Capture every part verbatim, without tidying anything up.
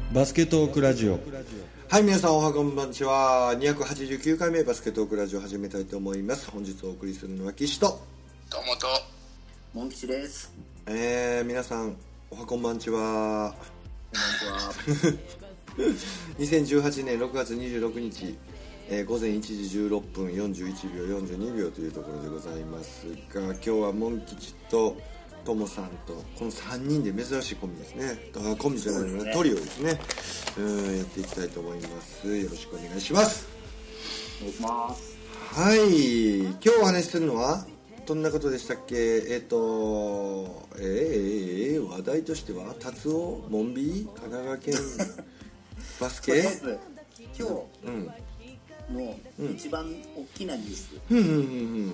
バスケトークラジオ。 はい、皆さんおはこんばんちは。にひゃくはちじゅうきゅうかいめバスケトークラジオを始めたいと思います。本日お送りするのは岸とどうもとモン吉です。 えー、皆さんおはこんばんちは。 こんばんちは。 にせんじゅうはちねんろくがつにじゅうろくにち、えー、ごぜんいちじじゅうろっぷんよんじゅういちびょうよんじゅうにびょうというところでございますが、今日はモン吉とともさんとこのさんにんで珍しいコンビですね。あコンビじゃないのね、トリオですね。うんやっていきたいと思います。よろしくお願いします。 お願いします。 はい、今日お話しするのはどんなことでしたっけ。えっ、ー、とえー、えー、話題としては達夫モンビー神奈川県バスケ。 とりあえず今日うんの一番大きなニュース、 うんうんうんうん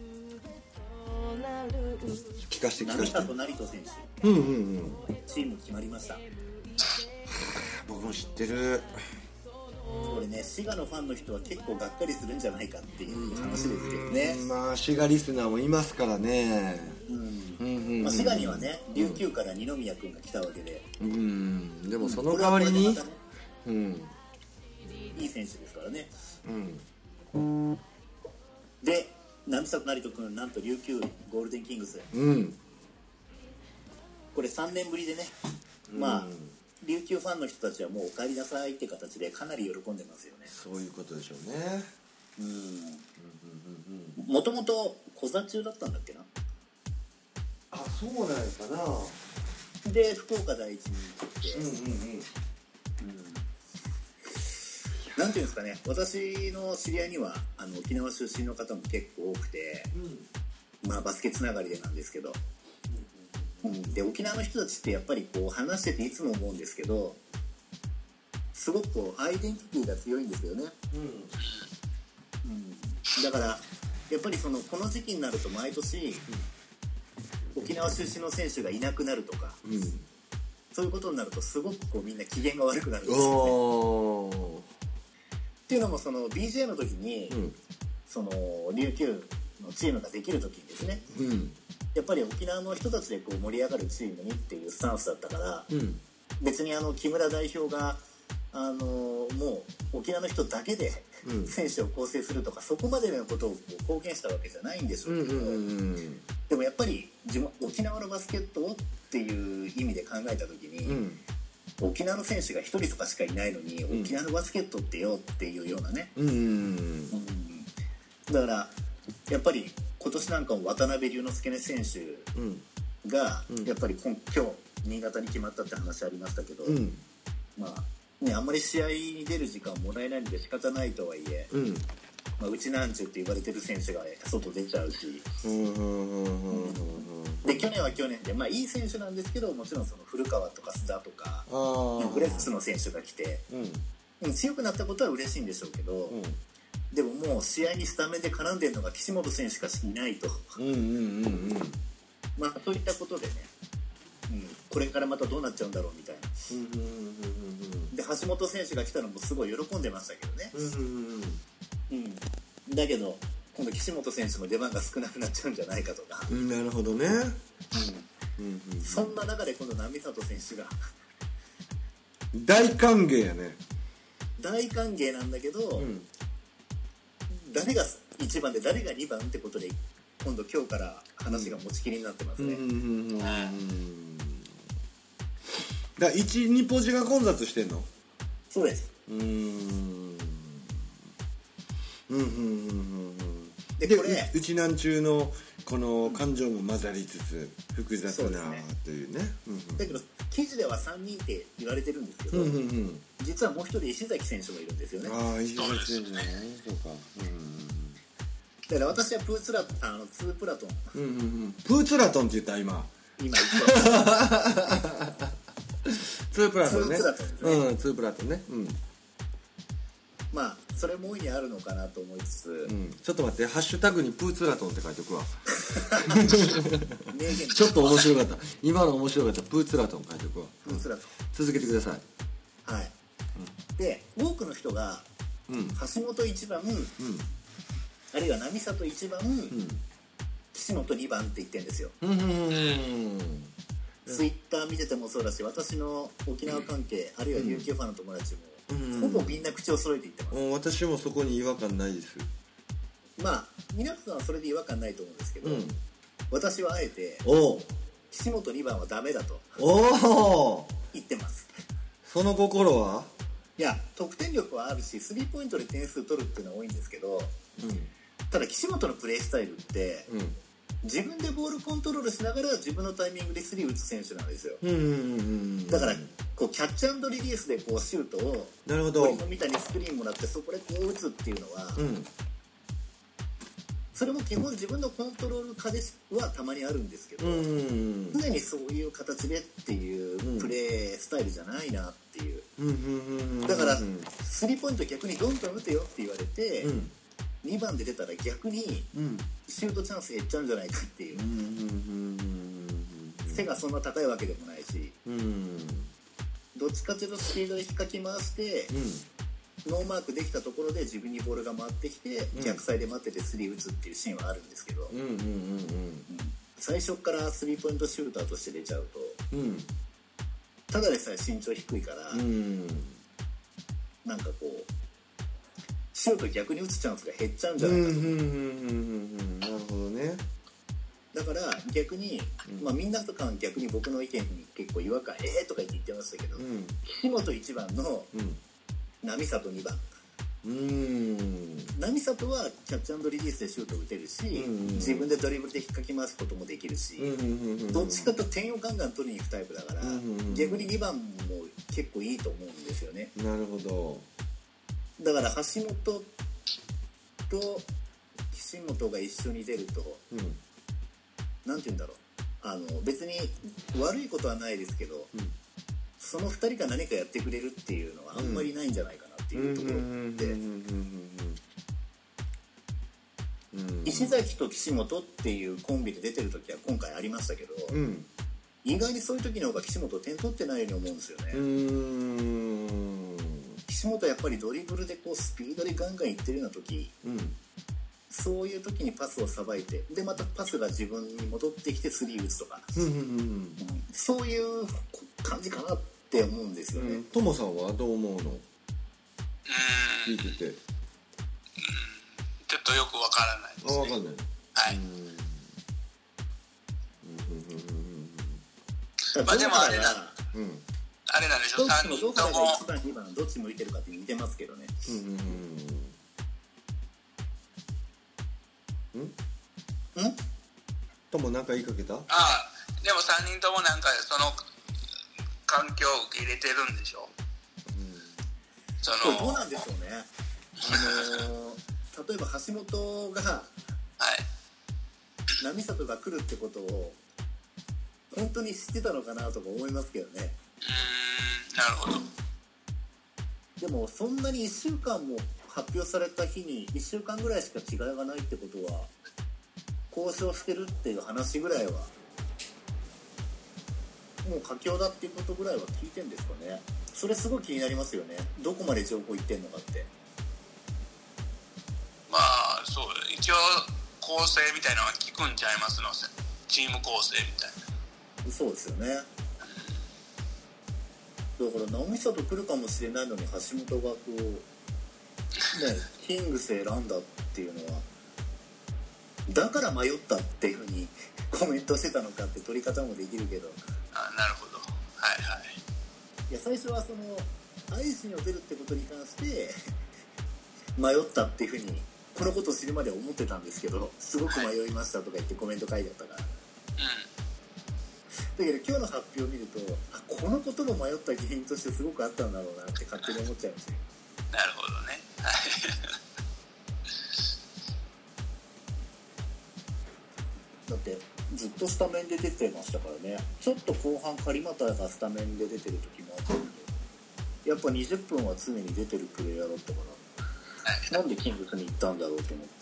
聞かせて聞かせて。 浪里成人選手、 うんうんうんチーム決まりました。 僕も知ってる。 これね、滋賀のファンの人は結構がっかりするんじゃないかっていう話ですけどね。 まあ滋賀リスナーもいますからね。 うんうんうんうんまあ、滋賀にはね、琉球から二宮君が来たわけで、 うんでもその代わりに、 これはこれでまたね、 うんいい選手ですからね。 うんで、浪里成人君、なんと琉球ゴールデンキングス、 うんこれさんねんぶりでね、まあ琉球ファンの人たちはもうお帰りなさいって形でかなり喜んでますよね。 そういうことでしょうね。 うんもともと小座中だったんだっけな。 あ、そうなんかな。 で福岡第一に行って、 うんうんうんなんていうんですかね、私の知り合いにはあの沖縄出身の方も結構多くて、 うんまあバスケつながりでなんですけど、うん、で沖縄の人たちってやっぱりこう話してていつも思うんですけど、すごくこうアイデンティティが強いんですよね。うん、だからやっぱりそのこの時期になると毎年、うん、沖縄出身の選手がいなくなるとか、うん、そういうことになるとすごくこうみんな機嫌が悪くなるんですよね。っていうのもその ビージェー の時に、うん、その琉球のチームができる時にですね、うん、やっぱり沖縄の人たちでこう盛り上がるチームにっていうスタンスだったから、うん、別にあの木村代表があのもう沖縄の人だけで選手を構成するとか、うん、そこまでのことをこう貢献したわけじゃないんでしょうけど、うんうんうん、でもやっぱり沖縄のバスケットをっていう意味で考えた時に、うん沖縄の選手がひとりとかしかいないのに、うん、沖縄のバスケットってよっていうようなね、うんうんうん、だからやっぱり今年なんかも渡辺龍之介選手が、うん、やっぱり今今日新潟に決まったって話ありましたけど、うん、まあねあんまり試合に出る時間もらえないので仕方ないとはいえ、うんまあ、うちなんちゅうって言われてる選手が外出ちゃうし、うんうんうんで去年は去年で、まあ、いい選手なんですけど、もちろんその古川とか須田とかブレックスの選手が来て、うん、強くなったことは嬉しいんでしょうけど、うん、でももう試合にスタメンで絡んでるのが岸本選手しかいないと、うんうんうんうんまあ、そういったことでね、うん、これからまたどうなっちゃうんだろうみたいな、うんうんうんうん、で橋本選手が来たのもすごい喜んでましたけどね、うんうんうんうん、だけど今度岸本選手の出番が少なくなっちゃうんじゃないかとか、 うん、なるほどね、うんうんうん、そんな中で今度浪里選手が大歓迎やね。 大歓迎なんだけど、うん、誰がいちばんで誰がにばんってことで今度今日から話が持ちきりになってますね、うんうんうんうん、だからいち、にポジが混雑してんの。 そうです。 うーんうんうんうんうんで, でこれうちなんちゅうのこの感情も混ざりつつ複雑なというね、うんうん、 だけど記事ではさんにんって言われてるんですけど、うんうんうん、実はもう一人石崎選手もいるんですよね。 ああ石崎選手ねそうか、うん、 だから私はプーツラあのツープラトン、 うんうんうん、プーツラトンって言った今今言ったツープラトンねツープラトンですね、 うん、ツープラトンね、うんまあそれも大いにあるのかなと思いつつ、うん、 ちょっと待ってハッシュタグにプーツラトンって書いておくわ名言ちょっと面白かった今の面白かったプーツラトン書いておくわプーツラトン、 続けてください。 はい、うん、で多くの人が、うん、橋本いちばん、うん、あるいは浪里いちばん、うん、岸本にばんって言ってるんですよ。 うんうんうんツイッター見ててもそうだし、私の沖縄関係、うん、あるいは琉球ファンの友達も、うん、ほぼみんな口を揃えて言ってます、うん、 私もそこに違和感ないです。 まあ皆さんはそれで違和感ないと思うんですけど、うん、私はあえて岸本にばんはダメだとお言ってます。 その心は？ いや、得点力はあるしスリーポイントで点数取るっていうのは多いんですけど、うん、ただ岸本のプレースタイルって、うん、自分でボールコントロールしながら自分のタイミングでスリー打つ選手なんですよ、うんうんうん、だからこうキャッチ&リリースでこうシュートをなるほど堀のみたいにスクリーンもらってそこでこう打つっていうのは、うん、それも基本自分のコントロール化ではたまにあるんですけど、うんうん、常にそういう形でっていうプレースタイルじゃないなっていう、うん、だからスリーポイント逆にどんどん打てよって言われて、うん、にばんで出たら逆にシュートチャンス減っちゃうんじゃないかっていう、うん、背がそんな高いわけでもないし、うん、どっちかというとスピードで引っかき回して、うん、ノーマークできたところで自分にボールが回ってきて、うん、逆サイで待っててスリー打つっていうシーンはあるんですけど、うんうんうんうん、最初からスリーポイントシューターとして出ちゃうと、うん、ただでさえ身長低いから、うん、なんかこうシュート逆に打つチャンスが減っちゃうんじゃないかと、うんうんうんうん、 なるほどね。 だから逆に、うん、まあみんなとかは逆に僕の意見に結構違和感えーとか言って言ってましたけど、うん、岸本いちばんの並里にばん、うーん並里はキャッチ&リリースでシュート打てるし、うんうん、自分でドリブルで引っかき回すこともできるし、うんうんうんうん、どっちかと点をガンガン取りに行くタイプだから、うんうんうん、逆ににばんも結構いいと思うんですよね。 なるほど。 だから橋本と岸本が一緒に出ると、うん、なんて言うんだろう、あの別に悪いことはないですけど、うん、そのふたりが何かやってくれるっていうのはあんまりないんじゃないかなっていうところで、石崎と岸本っていうコンビで出てる時は今回ありましたけど、うん、意外にそういう時の方が岸本点取ってないように思うんですよね。うーん岸本はやっぱりドリブルでこうスピードでガンガンいってるような時、うん、そういう時にパスをさばいてでまたパスが自分に戻ってきてスリー打つとか、うんうんうんうん、そういう感じかなって思うんですよね。 トモさんはどう思うの？聞いてて、うん、 ちょっとよくわからないですね。 あ、わかんない。 はい。 うんまあでもあれな、うんあれなんでしょう、さんにんともどっちもいちばんにばんどっち向いてるかって似てますけどね。うんうんうん。ん？ともなんか言いかけた？ああ、でもさんにんともなんかその環境を受け入れてるんでしょ。うん、 そのどうなんでしょうね。あのー、例えば橋本が、はい、並里が来るってことを本当に知ってたのかなとか思いますけどね。 うーん、なるほど。 でもそんなにいっしゅうかんも発表された日にいっしゅうかんぐらいしか違いがないってことは交渉してるっていう話ぐらいはもう佳境だっていうことぐらいは聞いてんですかね。それすごい気になりますよね。どこまで情報いってんのかって。 まあそう一応構成みたいなのは聞くんちゃいますの、チーム構成みたいな。 そうですよね。だから直美里来るかもしれないのに橋本がこうねキングス選んだっていうのはだから迷ったっていうふうにコメントしてたのかって取り方もできるけど、 あ、なるほど、はいはい。 いや最初はそのアイシにを出るってことに関して迷ったっていうふうにこのことを知るまでは思ってたんですけど、すごく迷いましたとか言ってコメント書いてあったから、はい、うん、だけど今日の発表を見るとあこのことも迷った原因としてすごくあったんだろうなって勝手に思っちゃいましたよ。 なるほどね。 だってずっとスタメンで出てましたからね。ちょっと後半狩俣がスタメンで出てる時もあったけどやっぱにじゅっぷんは常に出てるプレイヤーだったからなんでキングスに行ったんだろうと思って、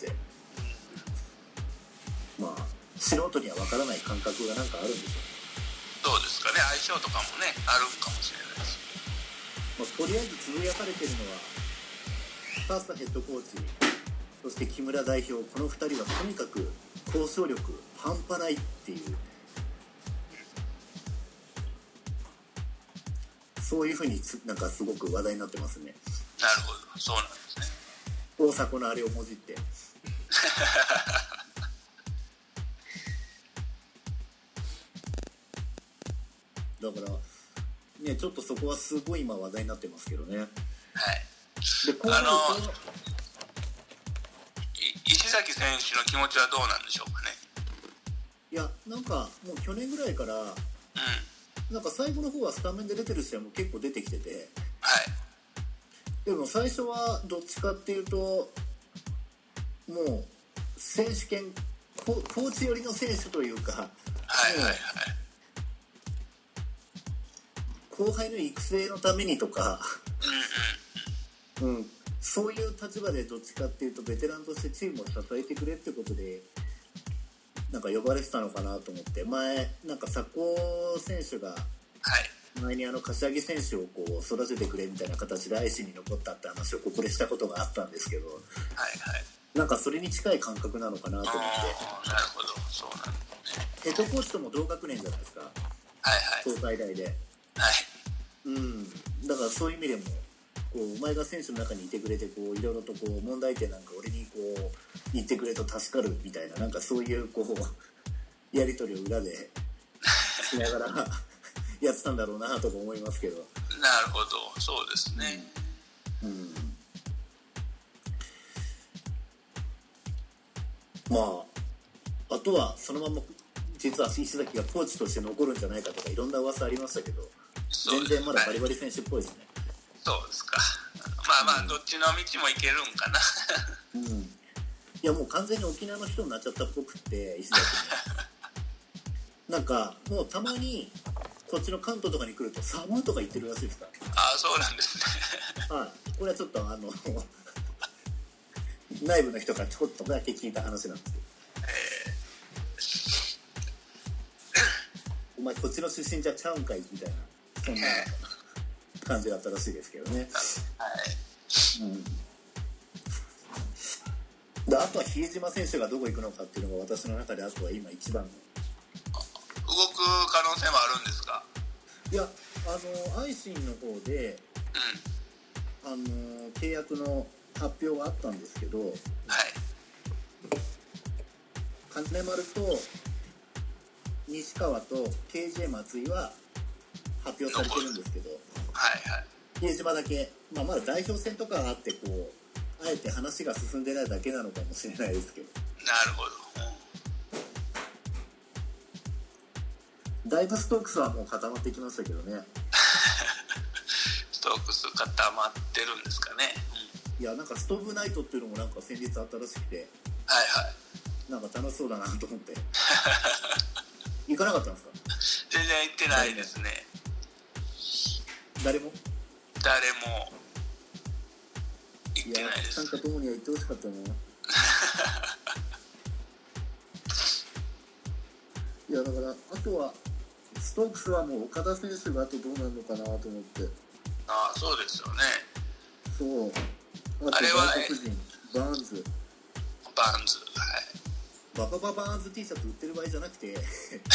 まあ素人には分からない感覚がなんかあるんでしょう。 どうですかね、相性とかもねあるかもしれないし、 まあ、とりあえずつぶやかれてるのはファーストヘッドコーチそして木村代表、このふたりはとにかく交渉力半端ないっていうそういうふうにつなんかすごく話題になってますね。 なるほど、そうなんですね。 大迫のあれをもじってだからね、ちょっとそこはすごい今話題になってますけどね。 はい。 でこうあのいうと石崎選手の気持ちはどうなんでしょうかね。 いやなんかもう去年ぐらいから、うん、なんか最後の方はスタメンで出てる試合も結構出てきてて、 はい。 でも最初はどっちかっていうともう選手権コーチ寄りの選手というか、 はいはいはい。 後輩の育成のためにとか、 うんうん、 うん、そういう立場でどっちかっていうとベテランとしてチームを支えてくれってことでなんか呼ばれてたのかなと思って、前なんか佐古選手が前にあの柏木選手をこう育ててくれみたいな形で愛知に残ったって話をここでしたことがあったんですけど、 はいはい、 なんかそれに近い感覚なのかなと思って。 なるほど、そうなんですね。 ヘッドコーチとも同学年じゃないですか。 はいはい。 東海大で。 はい。 うん。だからそういう意味でもこうお前が選手の中にいてくれてこういろいろとこう問題点なんか俺にこう言ってくれと助かるみたいななんかそういうこうやり取りを裏でしながらやってたんだろうなとか思いますけど。 なるほど、そうですね。 うん。うん、まああとはそのまま実は石崎がコーチとして残るんじゃないかとかいろんな噂ありましたけど、全然まだバリバリ選手っぽいですね。 そうですか。まあまあどっちの道もいけるんかな。 うん。いやもう完全に沖縄の人になっちゃったっぽくって石崎もなんかもうたまにこっちの関東とかに来ると寒いとか言ってるらしいですから。 ああ、そうなんですね。 はい。これはちょっとあの内部の人からちょっとだけ聞いた話なんですけど。お前こっちの出身じゃちゃうんかいみたいなそんな感じだったらしいですけどね。 はい。 うん。であとは比江島選手がどこ行くのかっていうのが私の中であとは今一番の。 動く可能性もあるんですか？ いやあのアイシンの方で、うん、あの契約の発表があったんですけど、はい。金丸と西川と ケージェー 松井は発表されてるんですけど、 はいはい。 比江島だけ、まあ、まだ代表戦とかがあってこうあえて話が進んでないだけなのかもしれないですけど。 なるほど。 だいぶストークスはもう固まってきましたけどね。 ストークス固まってるんですかね。 いやなんかストーブナイトっていうのもなんか先日あったらしくて、 はいはい。 なんか楽しそうだなと思って行かなかったんですか？ 全然行ってないですね。 誰も誰も行ってないです。 いや参加ともには行ってほしかったな。いやだからあとはストークスはもう岡田選手があとどうなるのかなと思って。 ああそうですよね。 そう。あとあれは外国人バーンズ。 バーンズ、はい。 ババババーンズ T シャツ売ってる場合じゃなくて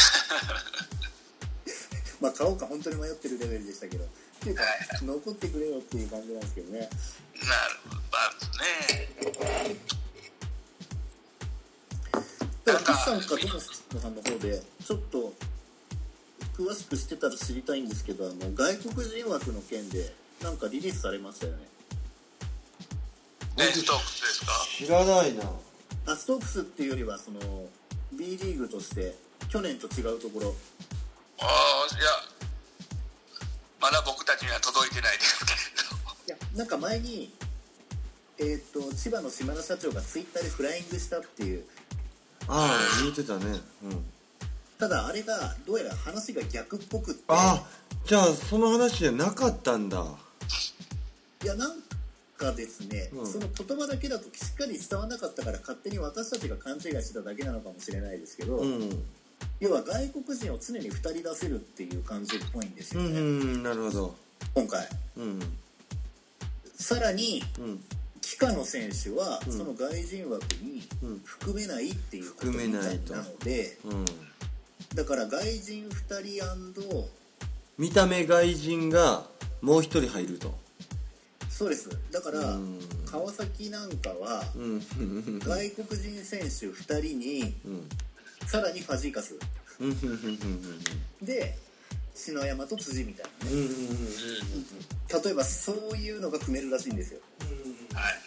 まあ買おうか本当に迷ってるレベルでしたけどっていうか、はい、残ってくれよっていう感じなんですけどね。なるほど、バーンズね。 だから岸さんかトモさんの方でちょっと詳しく知ってたら知りたいんですけど、あの外国人枠の件でなんかリリースされましたよね。 えストークスですか？ 知らないな。 あストークスっていうよりはその B リーグとして去年と違うところ。 ああいやまだ僕たちには届いてないですけれど。 いやなんか前にえー、と千葉の島田社長がツイッターでフライングしたっていう。 ああ言ってたね。うん。 ただあれがどうやら話が逆っぽくって。 あじゃあその話じゃなかったんだ。 いやなんかですね、うん、その言葉だけだとしっかり伝わらなかったから勝手に私たちが勘違いしてただけなのかもしれないですけど、うん、要は外国人を常にふたり出せるっていう感じっぽいんですよね。うん、 なるほど。 今回、うん、さらに、 うん帰化の選手はその外人枠に含めないっていうことみたいなので、うん、だから外人ふたり& 見た目外人がもう一人入ると。 そうです。だから、川崎なんかは、うん、外国人選手ふたりに、うん、さらにファジーカスで篠山と辻みたいなね、うんうんうんうん、例えばそういうのが組めるらしいんですよ、うんうん、はいはい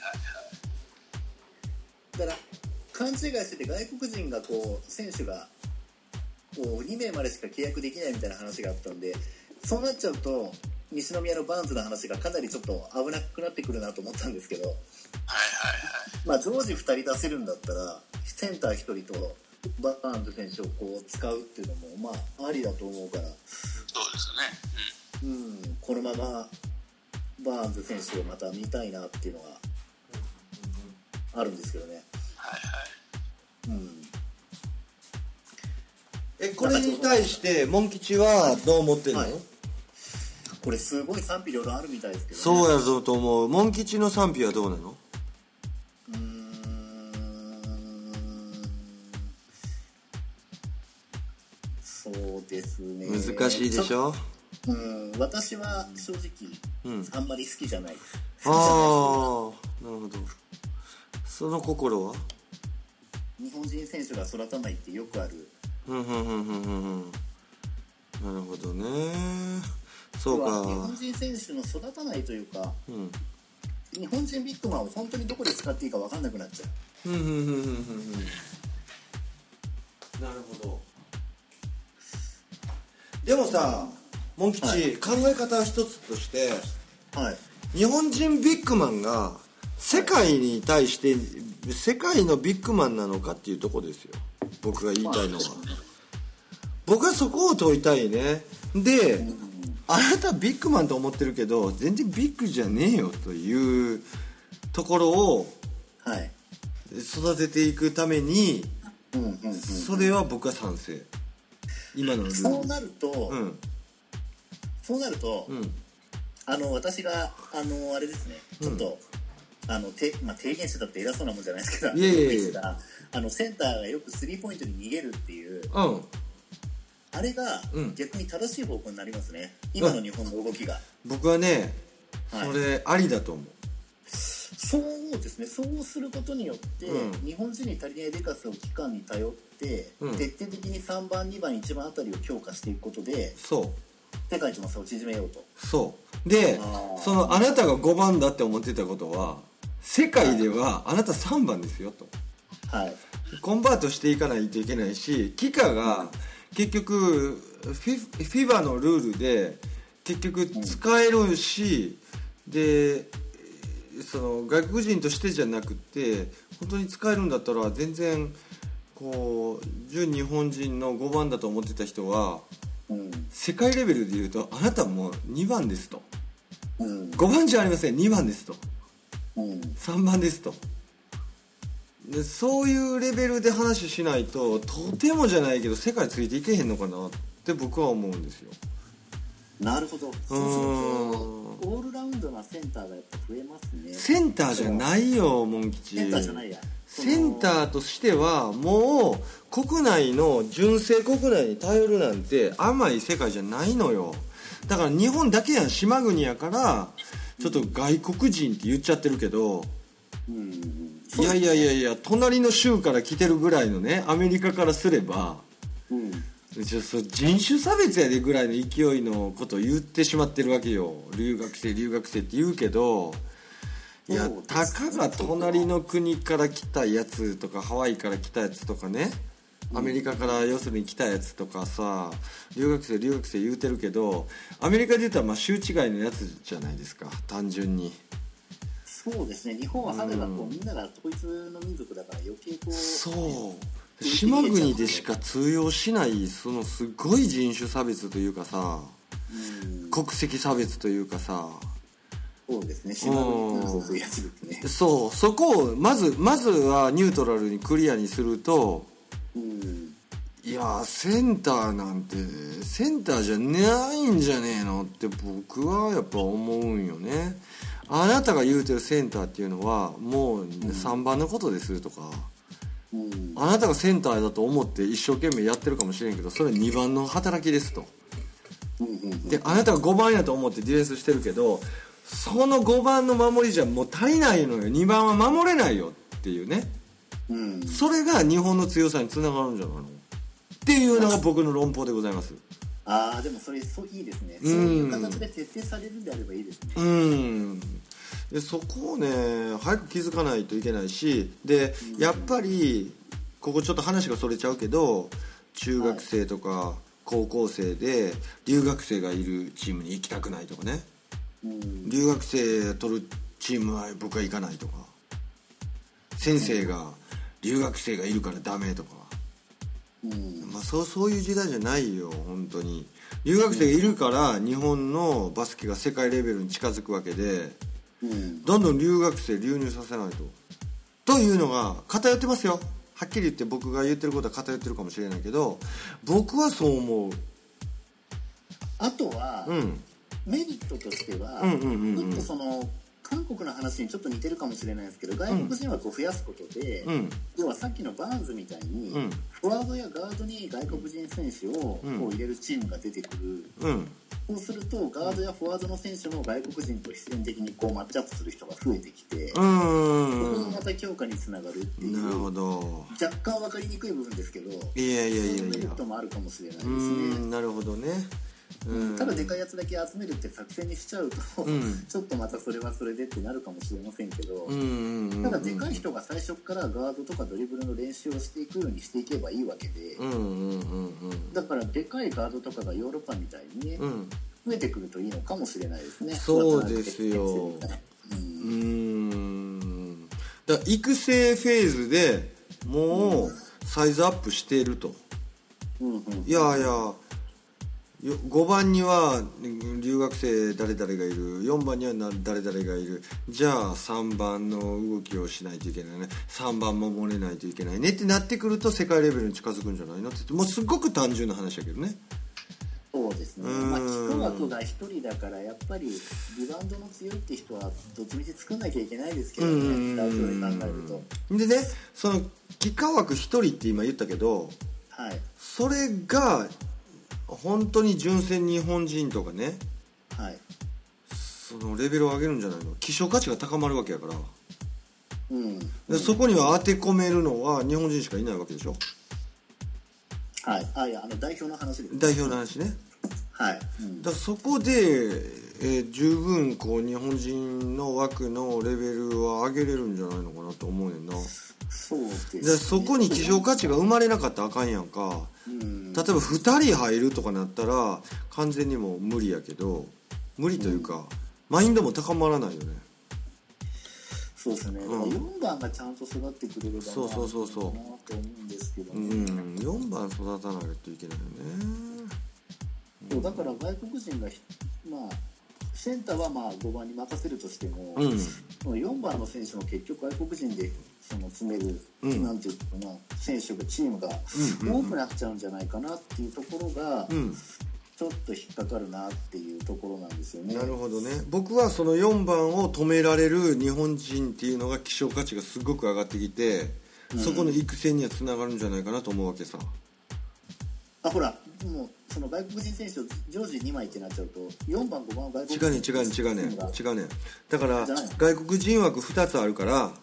はい。だから勘違いしてて、外国人がこう選手がこうに名までしか契約できないみたいな話があったんで、そうなっちゃうと西宮のバーンズの話がかなりちょっと危なくなってくるなと思ったんですけど、はいはいはい。まあ常時ふたり出せるんだったらセンターひとりとバーンズ選手をこう使うっていうのもまあありだと思うから、そうですね、うん、うん、このままバーンズ選手をまた見たいなっていうのがあるんですけどね。はいはい。うん。 え、これに対してモン吉はどう思ってるの？はい、 これすごい賛否両論あるみたいですけどね。 そうやぞと思う。モン吉の賛否はどうなの？うーん、 そうですね。 難しいでしょ？ うん、私は正直、うん、あんまり好きじゃないです。 ああ、なるほど。その心は？ 日本人選手が育たないってよくある。 うんうんうんうんうん。なるほどね。そうか。 日本人選手の育たないというか、うん、日本人ビッグマンを本当にどこで使っていいか分かんなくなっちゃう。うんうんうんうんうん。なるほど。でもさ、モン吉、はい、考え方一つとして、はい、日本人ビッグマンが世界に対して世界のビッグマンなのかっていうとこですよ。僕が言いたいのは。僕はそこを問いたいね。で、うん、あなたビッグマンと思ってるけど全然ビッグじゃねえよというところを育てていくために、うんうんうん、それは僕は賛成。今のルール。 そうなると、うん、そうなると、うん、あの私があのあれですね、ちょっと、うん、あのてまあ、提言してたって偉そうなもんじゃないですけど、いやいやいや、あのセンターがよくスリーポイントに逃げるっていう、うん、あれが逆に正しい方向になりますね、うん、今の日本の動きが。 僕はね、はい、それありだと思う。 そうですね。そうすることによって、うん、日本人に足りないレカスを期間に頼って、うん、徹底的にさんばんにばんいちばんあたりを強化していくことで、そう世界との差を縮めようと。 そうで、そのあなたがごばんだって思ってたことは世界ではあなたさんばんですよと、はい、コンバートしていかないといけないし、キカが結局フィ、フィバのルールで結局使えるし、うん、でその外国人としてじゃなくて本当に使えるんだったら全然こう純日本人のごばんだと思ってた人は、うん、世界レベルで言うとあなたもうにばんですと、うん、ごばんじゃありません、にばんですと、うん、さんばんですと。でそういうレベルで話しないととてもじゃないけど世界ついていけへんのかなって僕は思うんですよ。 なるほど。そうするとオールラウンドなセンターがやっぱ増えますね。 センターじゃないよ、モン吉。 センターじゃないや。 センターとしてはもう国内の純正国内に頼るなんて甘い世界じゃないのよ。だから日本だけやん、島国やからちょっと外国人って言っちゃってるけど、うん、いやいやいやいや、隣の州から来てるぐらいのね、アメリカからすれば、うん、人種差別やでぐらいの勢いのことを言ってしまってるわけよ。留学生留学生って言うけど、いやたかが隣の国から来たやつとかハワイから来たやつとかね、アメリカから要するに来たやつとかさ、留学生留学生言うてるけど、アメリカで言ったらまあ州違いのやつじゃないですか、単純に。 そうですね、日本は春がこう、うん、みんなが統一の民族だから余計こう、 そう島国でしか通用しないそのすごい人種差別というかさ、うん、国籍差別というかさ、 そうですね、島国のそういうやつですね。 そう、そこをまずまずはニュートラルにクリアにすると、うん、いやセンターなんてセンターじゃないんじゃねえのって僕はやっぱ思うんよね。あなたが言うてるセンターっていうのはもうさんばんのことですとか、うん、あなたがセンターだと思って一生懸命やってるかもしれんけど、それにばんの働きですと、うんうんうんであなたがごばんやと思ってディフェンスしてるけど、そのごばんの守りじゃもう足りないのよ、にばんは守れないよっていうね、うん、それが日本の強さにつながるんじゃないのっていうのが僕の論法でございます。 ああ、でもそれそういいですね、うん、そういう形で徹底されるんであればいいですね。 うん、でそこをね早く気づかないといけないし、でやっぱりここちょっと話がそれちゃうけど、中学生とか高校生で留学生がいるチームに行きたくないとかね、うん、留学生取るチームは僕は行かないとか、先生が留学生がいるからダメとか、うんまあ、そうそういう時代じゃないよ本当に。留学生がいるから日本のバスケが世界レベルに近づくわけで、うん、どんどん留学生流入させないとというのが偏ってますよ。はっきり言って僕が言ってることは偏ってるかもしれないけど、僕はそう思う。 あとは、うん、メリットとしては、うんうんうんうん、ちょっとその韓国の話にちょっと似てるかもしれないですけど、外国人枠を増やすことで、うん、要はさっきのバーンズみたいに、うん、フォワードやガードに外国人選手を、うん、こう入れるチームが出てくる、うん、そうするとガードやフォワードの選手も外国人と必然的にこうマッチアップする人が増えてきて、うん、そこがまた強化につながるっていう、なるほど、若干分かりにくい部分ですけど、いやいやいやいや、そういうメリットもあるかもしれないですね。うん、なるほどね。うん、ただでかいやつだけ集めるって作戦にしちゃうと、うん、ちょっとまたそれはそれでってなるかもしれませんけど、うんうんうんうん、ただでかい人が最初からガードとかドリブルの練習をしていくようにしていけばいいわけで、うんうんうんうん、だからでかいガードとかがヨーロッパみたいにね、うん、増えてくるといいのかもしれないですね。 そうですよ、うん、うーんだから育成フェーズでもうサイズアップしていると、うんうん、いやいやごばんには留学生誰々がいる、よんばんには誰々がいる、じゃあさんばんの動きをしないといけないね、さんばん守れないといけないねってなってくると世界レベルに近づくんじゃないのって、もうすごく単純な話だけどね。 そうですね、まあ、一枠がひとりだからやっぱりリバウンドの強いって人はどっちみち作んなきゃいけないですけどね、代表で考えると。でね、その幾何枠ひとりって今言ったけど、はい、それが本当に純正日本人とかね、はい、そのレベルを上げるんじゃないの、希少価値が高まるわけやから、うん、でそこには当て込めるのは日本人しかいないわけでしょ。 はい、あいやあの代表の話です、ね、 代表の話ね、はい、うん、だからそこで、えー、十分こう日本人の枠のレベルは上げれるんじゃないのかなと思うねんな。そうですね、でそこに希少価値が生まれなかったらあかんやんか、うん、例えばふたり入るとかなったら完全にもう無理やけど、無理というか、うん、マインドも高まらないよね。 そうですね、だからよんばんがちゃんと育ってくれればなと思うんですけどね、うん、 よんばん育たないといけないよね、 うん、だから外国人がまあセンターはまあごばんに任せるとしても、うん、よんばんの選手も結局外国人でその詰める、うん、なんていうかな、選手がチームが多くなっちゃうんじゃないかなっていうところが、うん、ちょっと引っかかるなっていうところなんですよね。 なるほどね。僕はそのよんばんを止められる日本人っていうのが希少価値がすごく上がってきて、うん、そこの育成にはつながるんじゃないかなと思うわけさ。 あ、ほらもうその外国人選手を常時にまいってなっちゃうとよんばんごばんは外国人選手違うね違うね違うね違うねだから外国人枠ふたつあるから、はい、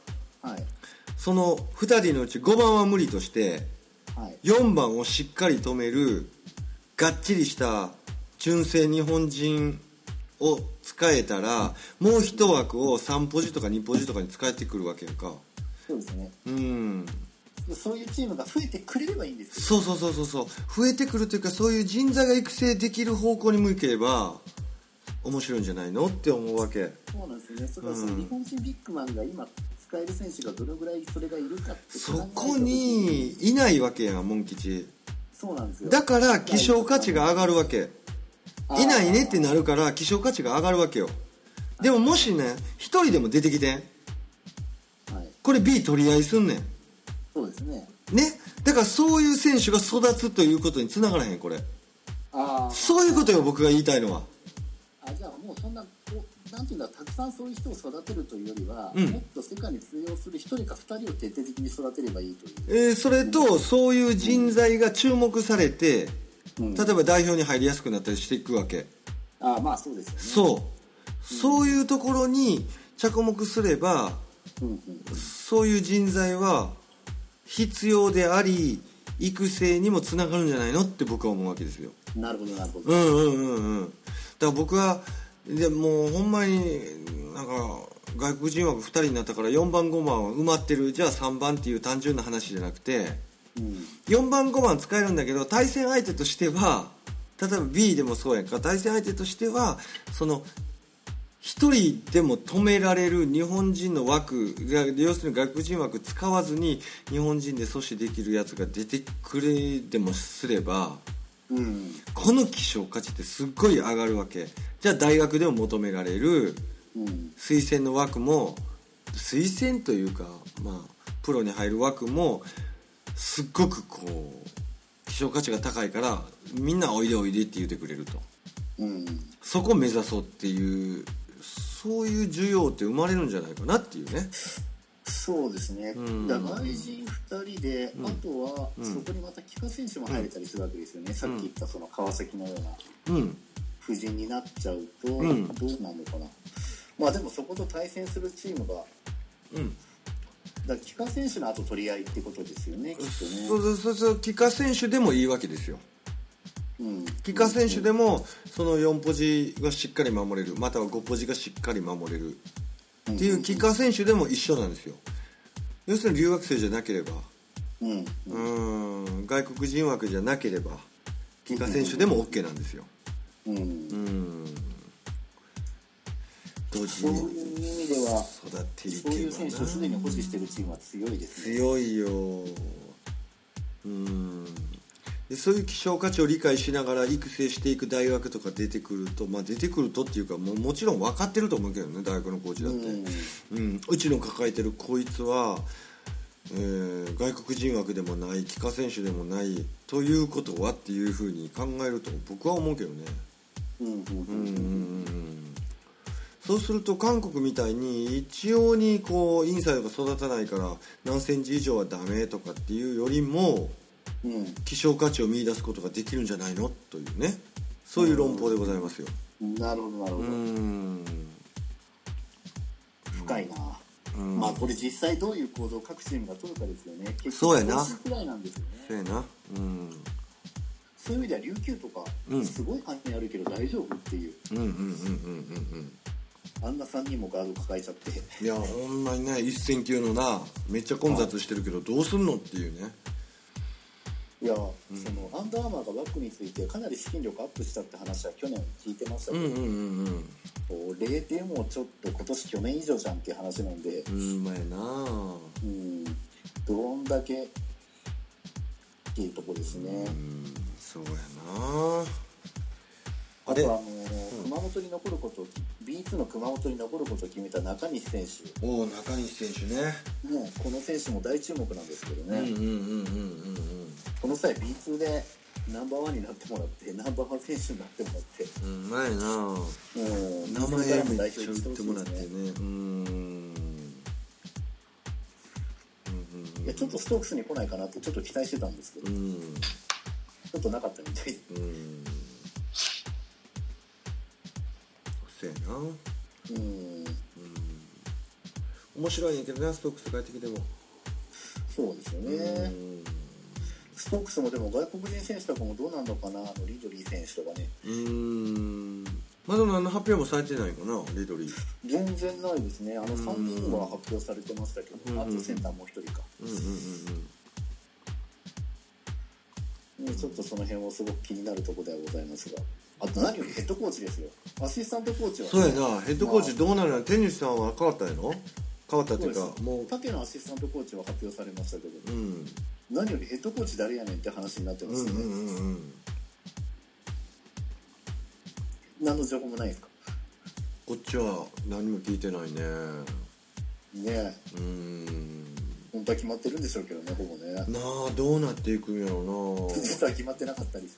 そのふたりのうちごばんは無理として、はい、よんばんをしっかり止めるがっちりした純正日本人を使えたら、もういち枠をさんポジとかにポジとかに使えてくるわけやんか。 そうですね、うん、そういうチームが増えてくれればいいんですよ。そうそうそうそう増えてくるというか、そういう人材が育成できる方向に向けば面白いんじゃないのって思うわけ。 そうなんですよね。それはその日本人ビッグマンが今使える選手がどれぐらいそれがいるかって、 そこにいないわけやん、モン吉。 そうなんですよ。 だから希少価値が上がるわけ。いないねってなるから希少価値が上がるわけよ。でももしね一人でも出てきてん、はい、これ B 取り合いすんねん。 そうですね。 ね、だからそういう選手が育つということにつながらへん、これ。あ、そういうことよ、僕が言いたいのは。 あ、じゃあもうそんななんていうんだ、たくさんそういう人を育てるというよりは、うん、もっと世界に通用するひとりかふたりを徹底的に育てればいいという、 えー、それとそういう人材が注目されてうん、例えば代表に入りやすくなったりしていくわけ。 ああまあそうですよね。 そう、うん、そういうところに着目すれば、うんうんうん、そういう人材は必要であり育成にもつながるんじゃないのって僕は思うわけですよ。 なるほどなるほど。 うんうんうんうん。だから僕はでもうほんまになんか外国人枠ふたりになったからよんばんごばんは埋まってる、じゃあさんばんっていう単純な話じゃなくて、うん、よんばんごばん使えるんだけど対戦相手としては例えば ビー でもそうやんか、対戦相手としてはそのひとりでも止められる日本人の枠が、要するに外国人枠使わずに日本人で阻止できるやつが出てくれでもすれば、うん、この希少価値ってすっごい上がるわけ。じゃあ大学でも求められる、うん、推薦の枠も推薦というか、まあ、プロに入る枠もすっごくこう希少価値が高いからみんなおいでおいでって言ってくれると、うん、そこを目指そうっていうそういう需要って生まれるんじゃないかなっていうね。 そうですね、うん、だ外人ふたりで、うん、あとはそこにまた帰化選手も入れたりするわけですよね、うん、さっき言ったその川崎のような布陣になっちゃうと、うん、どうなるのかな。まあでもそこと対戦するチームが、うん、だ帰化選手の後取り合いってことですよね、きっとね。 そうそうそう帰化選手でもいいわけですよ。うん、帰化選手でもそのよんポジがしっかり守れる、またはごポジがしっかり守れるっていう帰化選手でも一緒なんですよ。要するに留学生じゃなければ、うん、うん外国人枠じゃなければ帰化選手でも OK なんですよ。うん、うん、 同時にそういう意味では育っていけばな。そういう選手をすでに保持しているチームは強いですね。 強いよ。うんでそういう希少価値を理解しながら育成していく大学とか出てくると、まあ、出てくるとっていうかもうもちろん分かってると思うけどね、大学のコーチだって、うんうん、うちの抱えてるこいつは、えー、外国人枠でもない帰化選手でもないということはっていうふうに考えると僕は思うけどね。うんうんうんうん、そうすると韓国みたいに一様にこうインサイドが育たないから何センチ以上はダメとかっていうよりもうん、希少価値を見出すことができるんじゃないのというね、そういう論法でございますよ。 なるほどなるほど。うん深いな、うん、まあこれ実際どういう行動を各チームが取るかですよね。結そうやなくらいなんですよね。 そうやな、うん、 そういう意味では琉球とか、うん、すごい関係あるけど大丈夫っていう、うんうんうんうんうんうんあんなさんにんもガード抱えちゃって、 いやほんまにね一戦級のなめっちゃ混雑してるけどどうすんのっていうね。 いや、うん、そのアンダーアーマーがバックについてかなり資金力アップしたって話は去年聞いてましたけど、うんうんうんうん、れいてんもちょっと今年去年以上じゃんっていう話なんで、 うんまいな、 うん、どんだけっていうとこですね、うん、 そうやな。 あとあの、うん、熊本に残ることを ビーツー の熊本に残ることを決めた中西選手。 おお中西選手ね。 もうこの選手も大注目なんですけどね。うんうんうんうんうん。この際 ビーツー でナンバーワンになってもらってナンバーワン選手になってもらって。 うん、前な。うん。名前めっちゃ売ってもらってね。うん。 いやちょっとストークスに来ないかなってちょっと期待してたんですけど、うん、ちょっとなかったみたいで。うん。 そうやな。うん。うん。面白いんやけどなストークス帰ってきても。 そうですよね。うんストークスもでも外国人選手とかもどうなんのかな、あのリドリー選手とかね。うーんまだ何の発表もされてないかなリドリー。 全然ないですね。あのさんにんは発表されてましたけど、あとセンターもうひとりか。うんうんうんうん。ちょっとその辺はすごく気になるところではございますが、あと何よりヘッドコーチですよ。アシスタントコーチは、ね、 そうやなヘッドコーチどうなるの。テニスさんは変わったやろ。変わったっていうかもう竹のアシスタントコーチは発表されましたけど、うん、何よりヘッドコーチ誰やねんって話になってますね。うんうんうんうん、何の情報もないですか。 こっちは何も聞いてないね。 ねえうん本当は決まってるんでしょうけどねほぼね。 なあどうなっていくんやろうな。 実は決まってなかったりして。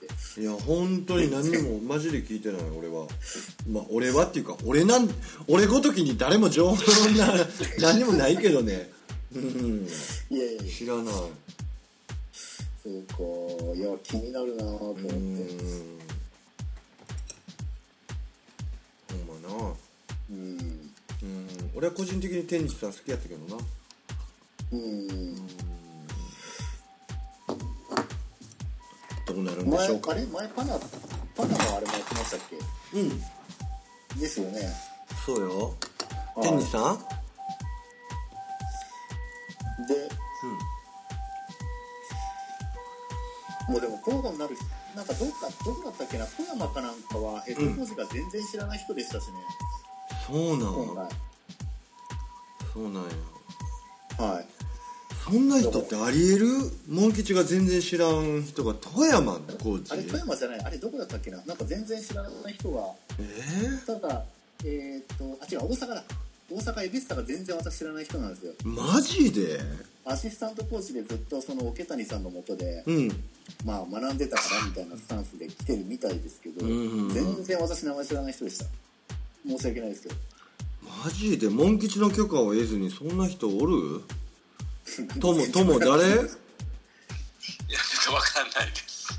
いや本当に何にもマジで聞いてない俺は。まあ俺はっていうか俺なん俺ごときに誰も情報な何もないけどね。うんいやいや知らない。 そそうか、いや気になるなと思って。うん、 ほんまな。 うん、うん、 俺は個人的に天日さん好きやったけどな。うん、うん、どうなるんでしょうか。 前あれ前パナパナのあれもやってましたっけ。 うんですよね。 そうよ。天日さんで、うん、もうでも候補になる、なんかどうかどこだったっけな、富山かなんかはヘッドコーチが全然知らない人でしたしね。 うん、そうなん今回。 そうなんや。 はい。 そんな人ってありえる？モン吉が全然知らん人が富山のコーチ。 あれ富山じゃない、あれどこだったっけな、なんか全然知らない人が。 えー、 ただえー、っとあ違う大阪だ。大阪エビスタが全然私知らない人なんですよ。 マジで？ アシスタントコーチでずっとその桶谷さんの下で、 うん、 まあ学んでたからみたいなスタンスで来てるみたいですけど、うんうんうん、全然私名前知らない人でした。申し訳ないですけど。 マジでモン吉の許可を得ずにそんな人おる？ともとも誰？いやちょっと分かんないです。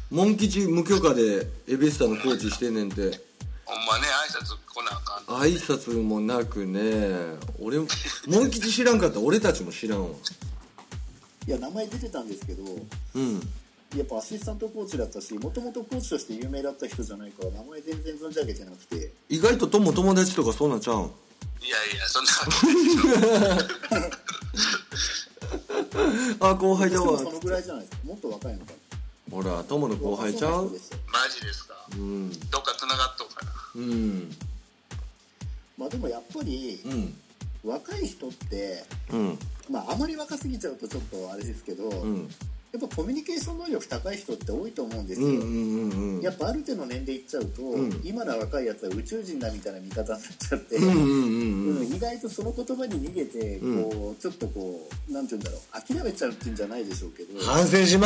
モン吉無許可でエビスタのコーチしてんねんて。 ほんまね、挨拶来なあかん。 挨拶もなくね。俺モン吉知らんかったら俺たちも知らんわ。 いや名前出てたんですけど、うん、やっぱアシスタントコーチだったし、もともとコーチとして有名だった人じゃないから名前全然存じ上げてなくて。 意外ととも友達とかそうなんちゃうん？ いやいやそんなあ、後輩だわ。 そのぐらいじゃないですか。もっと若いのか。 ほら友の後輩ちゃう？ マジですか。うん、どっか繋がっとうかな。 うん。 まあでもやっぱり、うん、若い人って、うん、まああまり若すぎちゃうとちょっとあれですけど、うん、やっぱコミュニケーション能力高い人って多いと思うんですよ。うんうんうんうん、やっぱある程度年齢いっちゃうと、うん、今の若いやつは宇宙人だみたいな見方になっちゃって、うんうんうんうん、意外とその言葉に逃げてこう、うん、ちょっとこうなんて言うんだろう、諦めちゃうっていうんじゃないでしょうけど。 反省します。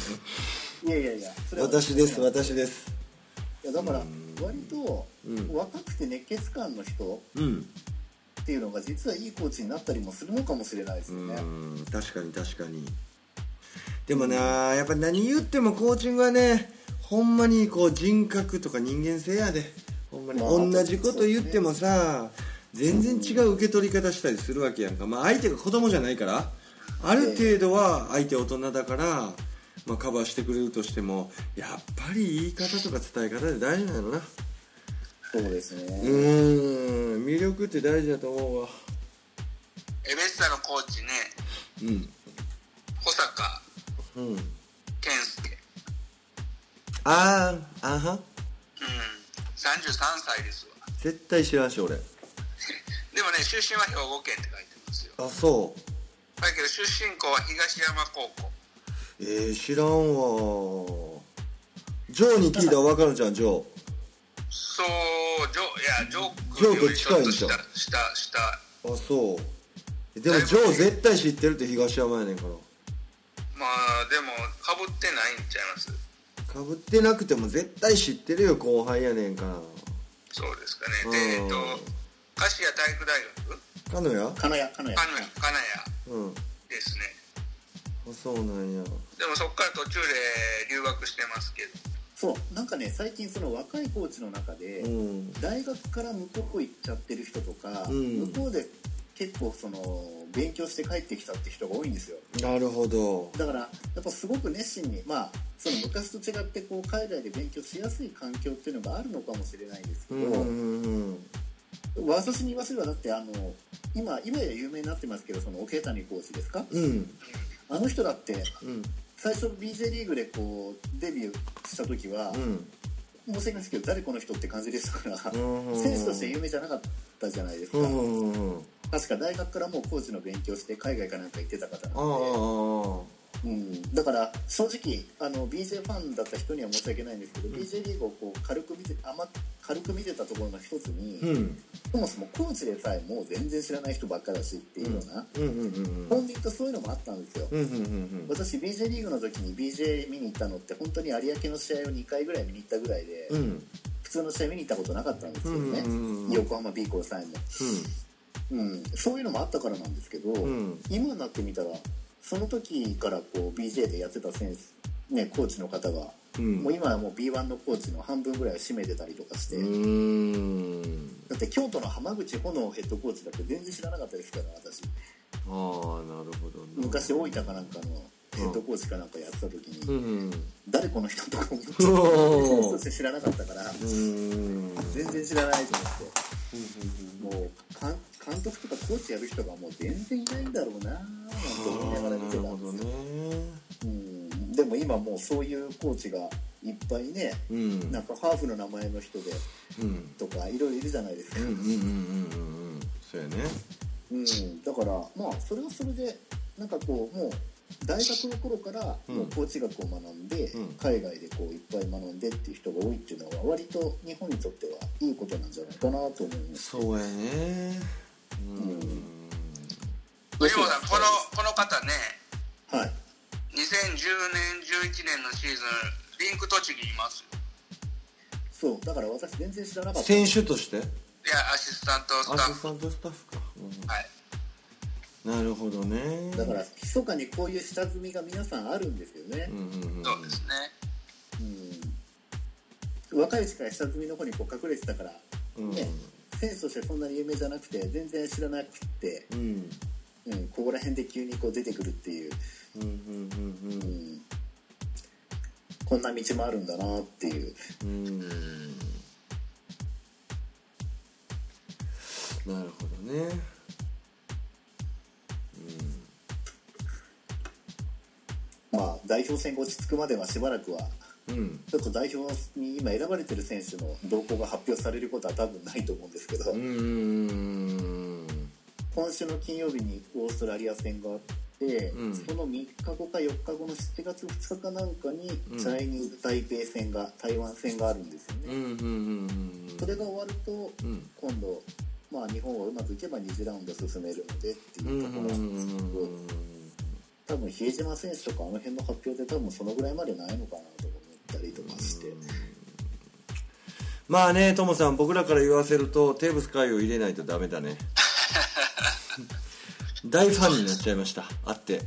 いやいやいや、 それは私です私です。 いやだから割と若くて熱血感の人っていうのが実はいいコーチになったりもするのかもしれないですよね。 うん、確かに確かに。でもな、やっぱ何言ってもコーチングはね、ほんまにこう人格とか人間性やで、ほんまに、まあ、同じこと言ってもさ、全然違う受け取り方したりするわけやんか。まあ相手が子供じゃないから、ある程度は相手大人だから、まあ、カバーしてくれるとしても、やっぱり言い方とか伝え方で大事なのな。 そうですね。 うーん、魅力って大事だと思うわ。 エベッサのコーチね、うん、保坂健介、 あー、あは、うん、 さんじゅうさんさいですわ。 絶対知らんし俺。 でもね、出身は兵庫県って書いてますよ。 あ、そう。 だけど出身校は東山高校。 えー、知らんわ。ジョーに聞いたら分かるじゃん、ジョー。 そう、ジョー、いや、ジョークよりちょっと下、下、下。 あ、そう。でもジョー絶対知ってるって東山やねんから。 まあ、でも、かぶってないんちゃいます？ かぶってなくても絶対知ってるよ、後輩やねんから。 そうですかね。で、えっと、樫谷体育大学？ 鹿屋？ 鹿屋、鹿屋。 鹿屋、鹿屋。うん。ですね。 あ、そうなんや。 でもそっから途中で留学してますけど。 そうなんかね、最近その若いコーチの中で、うん、大学から向こう行っちゃってる人とか、うん、向こうで結構その勉強して帰ってきたって人が多いんですよ。 なるほど。 だからやっぱすごく熱心に、まあその昔と違ってこう海外で勉強しやすい環境っていうのがあるのかもしれないですけど、うんうんうん、私に言わせればだってあの今今や有名になってますけど、その桶谷コーチですか、うん、あの人だって、うん、最初 ビージェー リーグでこうデビューした時は、うん、申し訳ないですけど誰この人って感じでしたから、うんうん、選手として有名じゃなかったじゃないですか、うんうん、確か大学からもうコーチの勉強して海外かなんか行ってた方なので、うん、だから正直あの ビージェー ファンだった人には申し訳ないんですけど、うん、ビージェー リーグをこう軽く見てあま軽く見てたところの一つに、うん、そもそもコーチでさえもう全然知らない人ばっかだしっていうような、うんうんうんうん、本人とそういうのもあったんですよ、うんうんうんうん、私 ビージェー リーグの時に ビージェー 見に行ったのって本当に有明の試合をにかいぐらい見に行ったぐらいで、うん、普通の試合見に行ったことなかったんですよね、うんうんうん、横浜 B 校さえも、うんうん、そういうのもあったからなんですけど、うん、今になってみたらその時からこう ビージェー でやってた選ね、コーチの方が、うん、もう今はもう ビーワン のコーチの半分ぐらいを占めてたりとかして、うーん、だって京都の浜口炎ヘッドコーチだって全然知らなかったですから私。 ああ、なるほど、ね、 昔大分かなんかのヘッドコーチかなんかやってた時に、うんうん、誰この人とか思ってとして知らなかったから、全然知らないと思って、もう監督とかコーチやる人がもう全然いないんだろうななんて思いながら見てたんですよ、うん、でも今もうそういうコーチがいっぱいね、うん、なんかハーフの名前の人で、うん、とかいろいろいるじゃないですか。うんうんうんうんうん、 そうやね。 うん、だからまあそれはそれでなんかこうもう大学の頃からもうコーチ学を学んで、うん、海外でこういっぱい学んでっていう人が多いっていうのは割と日本にとってはいいことなんじゃないかなと思います。 そうやね。うん。 藤本さん、このこの方ね、 はい。 にせんじゅうねんじゅういちねんのシーズンリンク栃木にいます。 そうだから私全然知らなかった。 選手として？いやアシスタントスタッフ。 アシスタントスタッフか。うん、はい。なるほどね。 だから密かにこういう下積みが皆さんあるんですよね。 うんうんうん、そうですね、 うん、若いうちから下積みの方にこう隠れてたから、うんね、選手としてそんなに有名じゃなくて全然知らなくて、うんうん、ここら辺で急にこう出てくるっていう、うんうんうんうん、こんな道もあるんだなっていう、うん、 なるほどね。 まあ、代表戦が落ち着くまではしばらくは、うん、ちょっと代表に今選ばれてる選手の動向が発表されることは多分ないと思うんですけど、うーん、今週の金曜日にオーストラリア戦があって、うん、そのみっかごかよっかごのしちがつふつかかなんかに、うん、チャイニーズ台北戦が台湾戦があるんですよね、うんうんうんうん、それが終わると、うん、今度、まあ、日本はうまくいけばに次ラウンド進めるのでっていうところなんですけど、うんうんうん、多分比江島選手とかあの辺の発表で多分そのぐらいまでないのかなと思ったりとかして、 まあね、トモさん僕らから言わせるとテーブス海を入れないとダメだね大ファンになっちゃいました。あって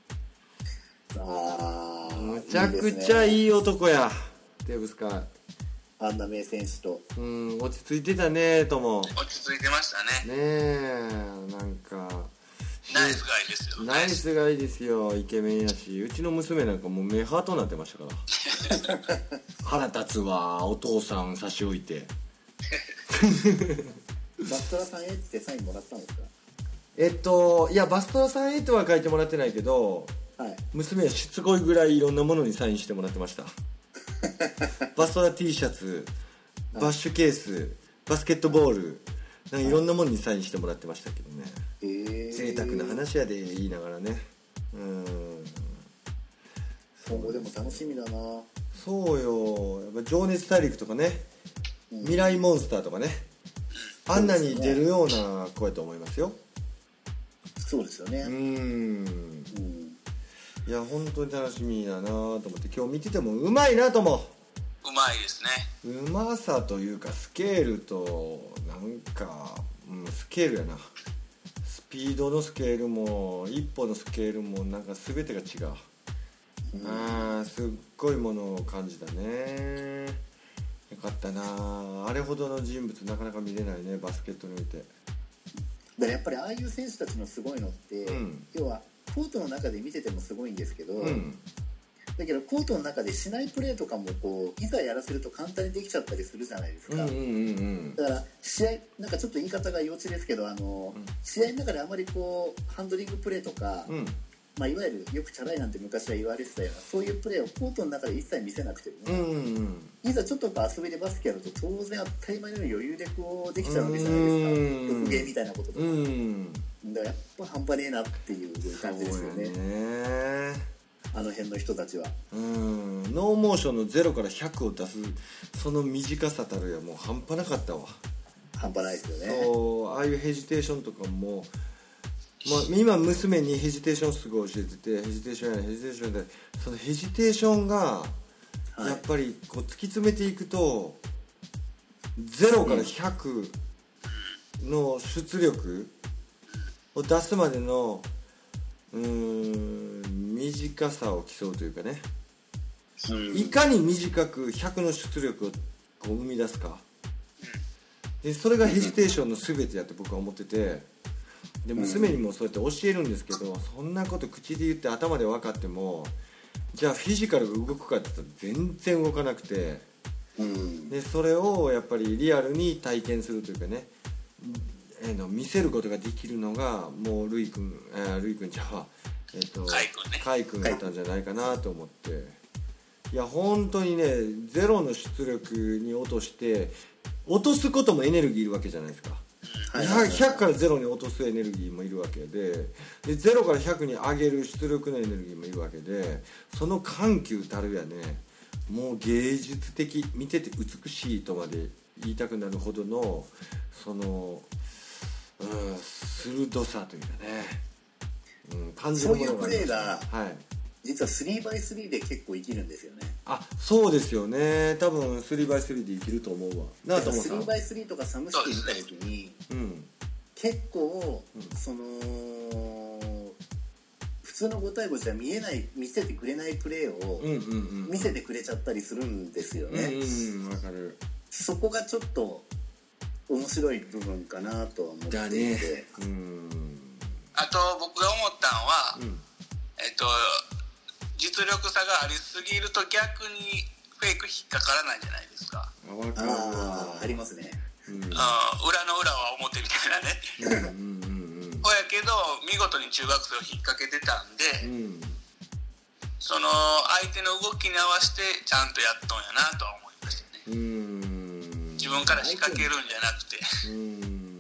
あむちゃくちゃいい男や、テーブス海。 あんな名選手と、 うん、落ち着いてたね。トモ落ち着いてましたね。 ねえ、なんかナイスガイですよ。 ナイスガイですよ。イケメンやし、うちの娘なんかもう目ハートになってましたから腹立つわ、お父さん差し置いてバストラさんへってサインもらったんですか？ えっといやバストラさんへとは書いてもらってないけど、はい、娘はしつこいぐらいいろんなものにサインしてもらってましたバストラ T シャツ、バッシュケース、バスケットボール、なんかいろんなものにサインしてもらってましたけどね。えー、贅沢な話やで言いながらね。うん。 今後でも楽しみだな。 そうよ。やっぱ情熱大陸とかね、うん、未来モンスターとかね、あんなに出るような子やと思いますよ。 そうですよね。うん。うん、 いや本当に楽しみだなと思って今日見ててもうまいなと思う。 うまいですね。 うまさというかスケールとなんか、うん、スケールやな。スピードのスケールも一歩のスケールもなんか全てが違う、うん、あすっごいものを感じたね。よかったな。あれほどの人物なかなか見れないね、バスケットにおいて。 だからやっぱりああいう選手たちのすごいのって、うん、要はコートの中で見ててもすごいんですけど、うん、だけどコートの中でしないプレーとかもこういざやらせると簡単にできちゃったりするじゃないですか、うんうんうんうん、だから試合なんかちょっと言い方が幼稚ですけどあの、うん、試合の中であまりこうハンドリングプレーとか、うんまあ、いわゆるよくチャラいなんて昔は言われてたようなそういうプレーをコートの中で一切見せなくても、ねうんうん、いざちょっと遊びでバスケやると当然当たり前のように余裕でこうできちゃうわけじゃないですか、曲芸みたいなこととか、うん、だからやっぱ半端ねえなっていう感じですよね。そうやね、あの辺の人たちは。 うんノーモーションのゼロからひゃくを出すその短さたるやもう半端なかったわ。 半端ないですよね。 そうああいうヘジテーションとかもまあ、今娘にヘジテーションすごい教えててヘジテーションやヘジテーションでそのヘジテーションがやっぱりこう突き詰めていくとゼロからひゃくの出力を出すまでのうーん短さを競うというかねいかに短くひゃくの出力をこう生み出すかで、それがヘジテーションの全てやって僕は思ってて、で娘にもそうやって教えるんですけど、そんなこと口で言って頭で分かっても、じゃあフィジカルが動くかって言ったら全然動かなくて、でそれをやっぱりリアルに体験するというかね、えー、の見せることができるのがもうルイ君、えー、ルイ君ちゃうわ、えー、とカイ君ね、 カイ君だったんじゃないかなと思って、いや本当にね、ゼロの出力に落として落とすこともエネルギーいるわけじゃないですか。ひゃくからゼロに落とすエネルギーもいるわけ で, でゼロからひゃくに上げる出力のエネルギーもいるわけで、その緩急たるやね、もう芸術的、見てて美しいとまで言いたくなるほどのその、うん、鋭さというかね、うん、感じるものがありますね。そういうプレーが、はい、 実は スリーバイスリー で結構生きるんですよね。 あ、そうですよね。多分 スリーバイスリー で生きると思うわ。なあともさん スリーバイスリーとかサムシティ見た時に、うん、結構、うん、その普通のご対ごじゃ見えない、見せてくれないプレーを見せてくれちゃったりするんですよね。うんうんうん、わかる。そこがちょっと面白い部分かなとは思っていて、だね、うん、 あと僕が思ったのは、うん、えっと実力差がありすぎると逆にフェイク引っかからないじゃないですか。 ああ、ありますね、 うん、あ裏の裏は表みたいなねうんうん、うん、ほやけど見事に中学生を引っ掛けてたんで、うん、その相手の動きに合わせてちゃんとやっとんやなとは思いましたね。うん、自分から仕掛けるんじゃなくて、うん、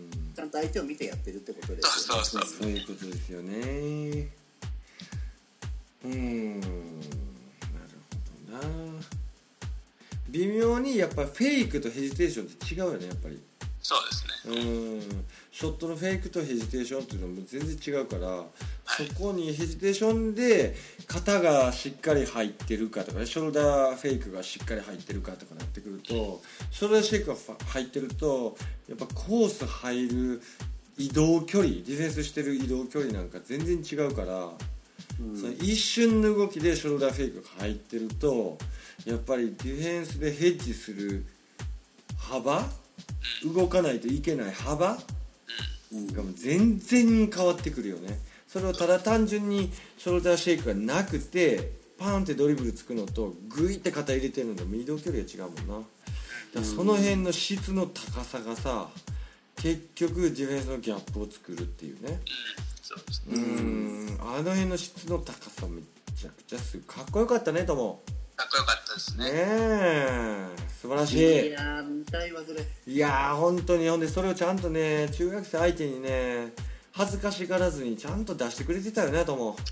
ちゃんと相手を見てやってるってことですよね。そうそうそう、 そういうことですよね。うーん、なるほどな。微妙にやっぱフェイクとヘジテーションって違うよね、やっぱり。 そうですね。 うん、ショットのフェイクとヘジテーションっていうのも全然違うから、はい、そこにヘジテーションで肩がしっかり入ってるかとかね、ショルダーフェイクがしっかり入ってるかとかなってくると、ショルダーフェイクが入ってるとやっぱコース入る移動距離、ディフェンスしてる移動距離なんか全然違うから、うん、その一瞬の動きでショルダーフェイクが入ってるとやっぱりディフェンスでヘッジする幅、動かないといけない幅がもう全然変わってくるよね。それをただ単純にショルダーシェイクがなくてパーンってドリブルつくのとグイって肩入れてるのと移動距離が違うもんな。だからその辺の質の高さがさ、結局ディフェンスのギャップを作るっていうね。うーん、あの辺の質の高さめちゃくちゃすごいかっこよかったねとも。 かっこよかったですね。ねえ、素晴らしい。 いやー、見たいわそれ。 いやー本当に、ほんでそれをちゃんとね中学生相手にね恥ずかしがらずにちゃんと出してくれてたよねとも。はい。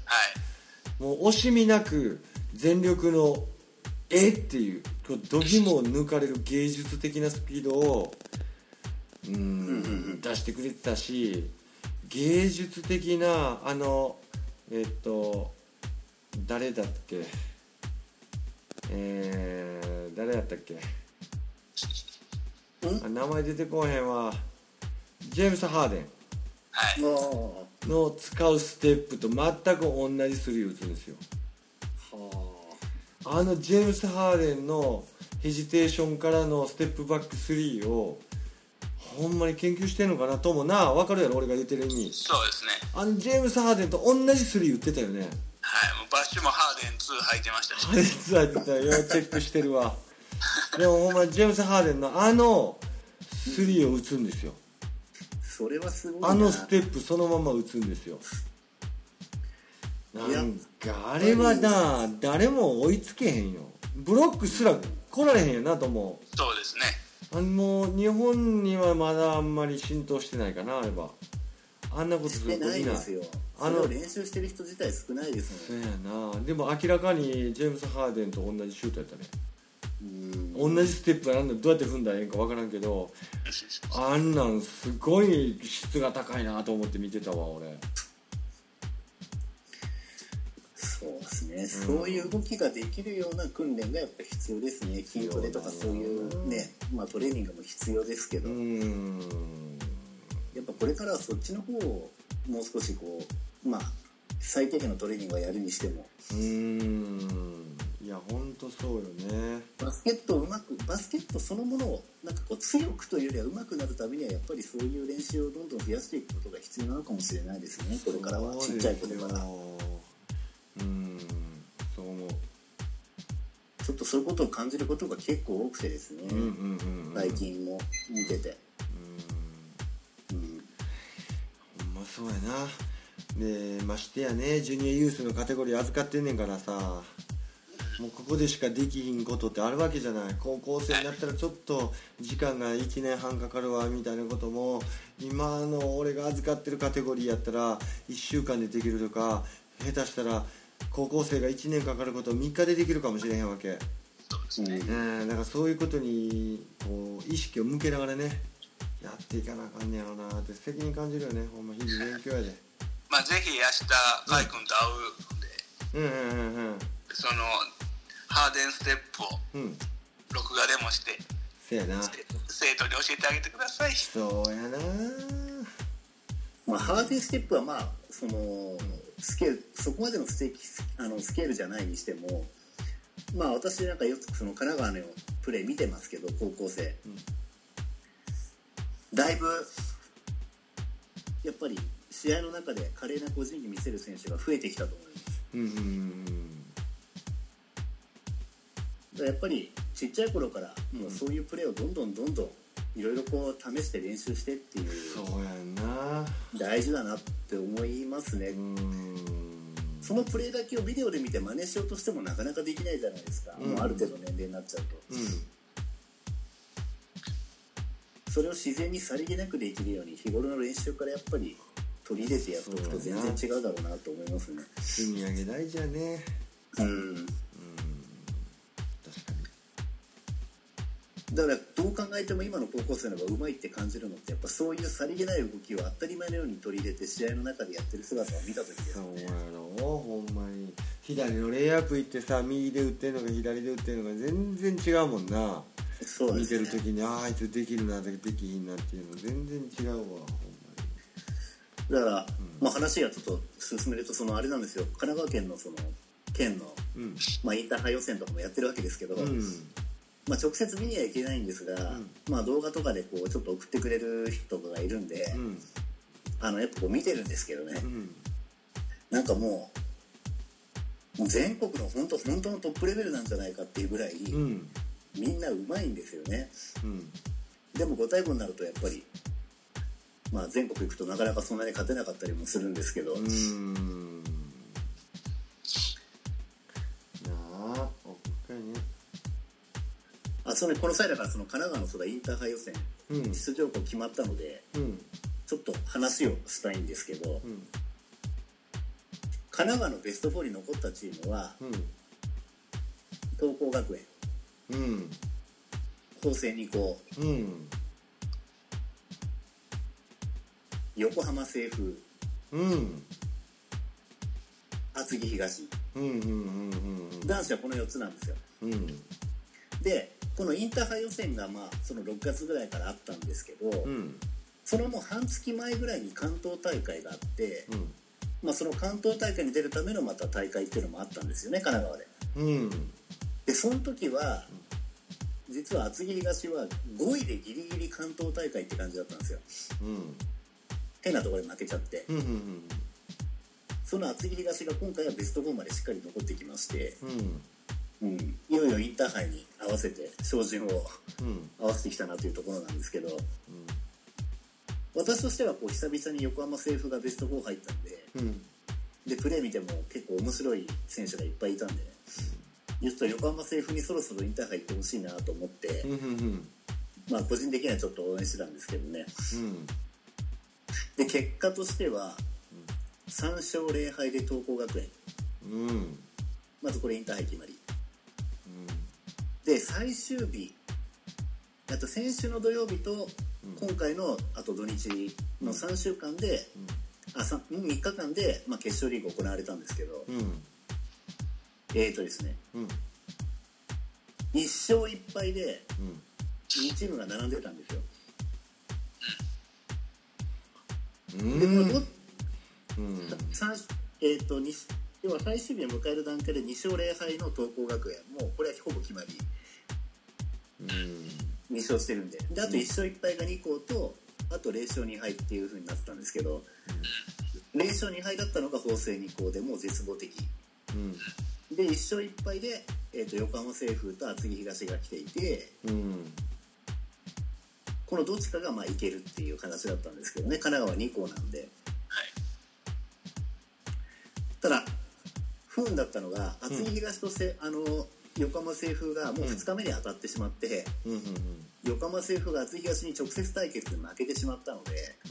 もう惜しみなく全力のえっていう度肝を抜かれる芸術的なスピードをうーん、うんうんうん、出してくれてたし、芸術的なあのえっと誰だっけ、えー、誰だったっけ、あ名前出てこへんわ。ジェームス・ハーデン、はい、の使うステップと全く同じスリーを打つんですよ。あのジェームス・ハーデンのヘジテーションからのステップバックスリーをほんまに研究してんのかなともな。分かるやろ俺が言ってる意味。 そうですね。 あのジェームス・ハーデンと同じスリー打ってたよね。 はい、もうバッシュもハーデンツー履いてましたし、 ハーデンツー履いてたよ。チェックしてるわでもほんまジェームス・ハーデンのあのスリーを打つんですよ。 それはすごいな。 あのステップそのまま打つんですよ。なんかあれはな誰も追いつけへんよ。ブロックすら来られへんよなと思う。 そうですね。 あの日本にはまだあんまり浸透してないかな。あればあんなことすることいないですよ。あの練習してる人自体少ないですもん。そうやな。でも明らかにジェームス・ハーデンと同じシュートやったね。うん、同じステップはなんだどうやって踏んだらええんか分からんけどあんなんすごい質が高いなと思って見てたわ俺。 そうですね、うん、そういう動きができるような訓練がやっぱり必要ですね。筋トレとかそういうね、まあ、トレーニングも必要ですけど、うん、やっぱこれからはそっちの方をもう少しこうまあ最低限のトレーニングはやるにしても。 うーん、いや本当そうよね。 バスケットをうまくバスケットそのものをなんかこう強くというよりはうまくなるためにはやっぱりそういう練習をどんどん増やしていくことが必要なのかもしれないですね。これからはちっちゃい頃から。 うん、そう思う。 ちょっとそういうことを感じることが結構多くてですね、 うんうんうんうん、 最近も見てて、 うん、うん、ほんまそうやな。でましてやね、ジュニアユースのカテゴリー預かってんねんからさ、もうここでしかできひんことってあるわけじゃない。高校生になったらちょっと時間がいちねんはんかかるわみたいなことも、今の俺が預かってるカテゴリーやったらいっしゅうかんでできるとか、下手したら高校生がいちねんかかることをみっかでできるかもしれへんわけ。 そうですね、 うん、だからそういうことにこう意識を向けながらねやっていかなあかんねやろなって責任感じるよね。ほんま日々勉強やで。 まあぜひ明日カイ君と会うので、 うんうんうんうん、 そのハーデンステップを録画でもして、 せやな、 生徒に教えてあげてください。 そうやな。 まあ、ハーデンステップはまあそのスケールそこまでのステあのスケールじゃないにしても、まあ私なんかよくその神奈川のプレー見てますけど、高校生、うん、だいぶやっぱり試合の中で華麗な個人技見せる選手が増えてきたと思います。うんうんうん、だからやっぱりちっちゃい頃からもうそういうプレーをどんどんどんどんいろいろこう試して練習してっていう、 そうやんな、 大事だなって思いますね。うん、そのプレーだけをビデオで見て真似しようとしてもなかなかできないじゃないですか、うん、もうある程度年齢になっちゃうと、うん、それを自然にさりげなくできるように日頃の練習からやっぱり取り入れてやっておくと全然違うだろうなと思いますね。 積み上げ大事やね。うん、うん、確かに。 だからどう考えても今の高校生の方がうまいって感じるのって、やっぱそういうさりげない動きを当たり前のように取り入れて試合の中でやってる姿を見た時ですね。 そうやろ、ほんまに左のレイアップ行ってさ、右で打ってんのか左で打ってんのか全然違うもんな。そうですね、見てる時にああいつできるなできひんなっていうの全然違うわ、ほんまに。 だから、うん、まあ、話がちょっと進めると、そのあれなんですよ、神奈川県のその県の、うん、まあ、インターハイ予選とかもやってるわけですけど、うん、まあ、直接見にはいけないんですが、うん、まあ、動画とかでこうちょっと送ってくれる人とかがいるんで、うん、あのやっぱこう見てるんですけどね、うん、なんかもう、もう全国の本当本当のトップレベルなんじゃないかっていうぐらい、うん、みんなうまいんですよね、うん、でもご対抗になるとやっぱり、まあ、全国行くとなかなかそんなに勝てなかったりもするんですけど、うーん、なあ、おっかいね。あ、それこの際だからその神奈川のそうだインターハイ予選、うん、出場校決まったので、うん、ちょっと話をしたいんですけど、うん、神奈川のベストよんに残ったチームは、うん、東光学園、うん、法政二高、うん、横浜清風、うん、厚木東、うんうんうんうん、男子はこのよっつなんですよ、うん、でこのインターハイ予選が、まあ、そのろくがつぐらいからあったんですけど、うん、そのもう半月前ぐらいに関東大会があって、うん、まあ、その関東大会に出るためのまた大会っていうのもあったんですよね、神奈川で、うん、でその時は実は厚木東はごいでギリギリ関東大会って感じだったんですよ、うん、変なところで負けちゃって、うんうんうん、その厚木東が今回はベストよんまでしっかり残ってきまして、うんうん、いよいよインターハイに合わせて照準を、うん、合わせてきたなというところなんですけど、うん、私としてはこう久々に横浜清風がベストよん入ったんで、うん、でプレー見ても結構面白い選手がいっぱいいたんでね、うん、ちょっと横浜清風にそろそろインターハイ行ってほしいなと思って、うんうんうん、まあ個人的にはちょっと応援してたんですけどね、うん、で結果としてはさんしょうぜろはいで東光学園、うん、まずこれインターハイ決まり、うん、で最終日、あと先週の土曜日と今回のあと土日のさんしゅうかんで、うん、あみっかかんで、まあ、決勝リーグ行われたんですけど、うん、えーとですね、うん、いっしょういっぱいでにチームが並んでたんですよ。でこのど、うん、 えー、と要は最終日を迎える段階でに勝れい敗の東光学園、もうこれはほぼ決まり、うん、に勝してるんで、であといっ勝いっ敗がに校と、あとゼロ勝に敗っていう風になってたんですけど、ゼロ勝に敗だったのが法政に校でもう絶望的、うん、でいっ勝いっ敗で、えー、と横浜清風と厚木東が来ていて、うん、このどっちかがまあいけるっていう形だったんですけどね、神奈川に校なんで、はい、ただ不運だったのが厚木東とせ、うん、あの横浜清風がもうふつかめに当たってしまって、うんうんうんうん、横浜清風が厚木東に直接対決で負けてしまったので、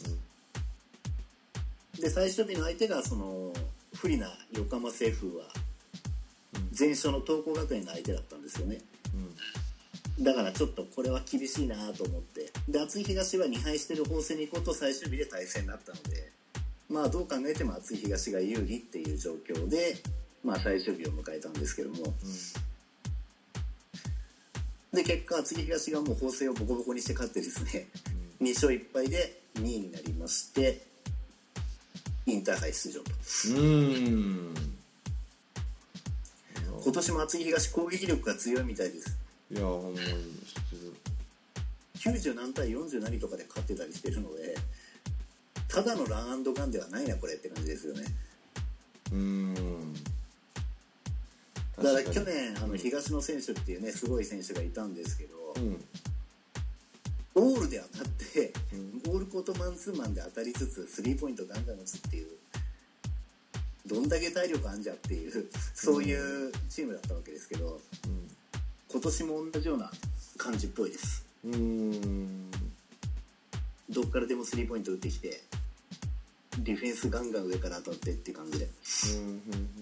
うん、で最終日の相手がその不利な横浜清風は全勝の東光学園が相手だったんですよね、うん、だからちょっとこれは厳しいなと思って、で厚木東はに敗してる法政に行こうと最終日で対戦になったので、まあどう考えても厚木東が有利っていう状況で、まあ最終日を迎えたんですけども、うん、で結果厚木東がもう法政をボコボコにして勝ってですね、うん、に勝いっ敗でにいになりましてインターハイ出場と。うーん、今年も厚木東攻撃力が強いみたいです。 いやほんまに知ってる。 きゅうじゅう何対よんじゅう何とかで勝ってたりしてるので、ただのラン&ガンではないなこれって感じですよね。うーん、だから去年あの東野選手っていうねすごい選手がいたんですけど、うん、オールで当たって、うん、オールコートマンツーマンで当たりつつスリーポイントガンガン打つっていう、どんだけ体力あんじゃっていうそういうチームだったわけですけど、うん、今年も同じような感じっぽいです。うーん、どっからでもスリーポイント打ってきてディフェンスガンガン上から当たってって感じで、うんうんうん、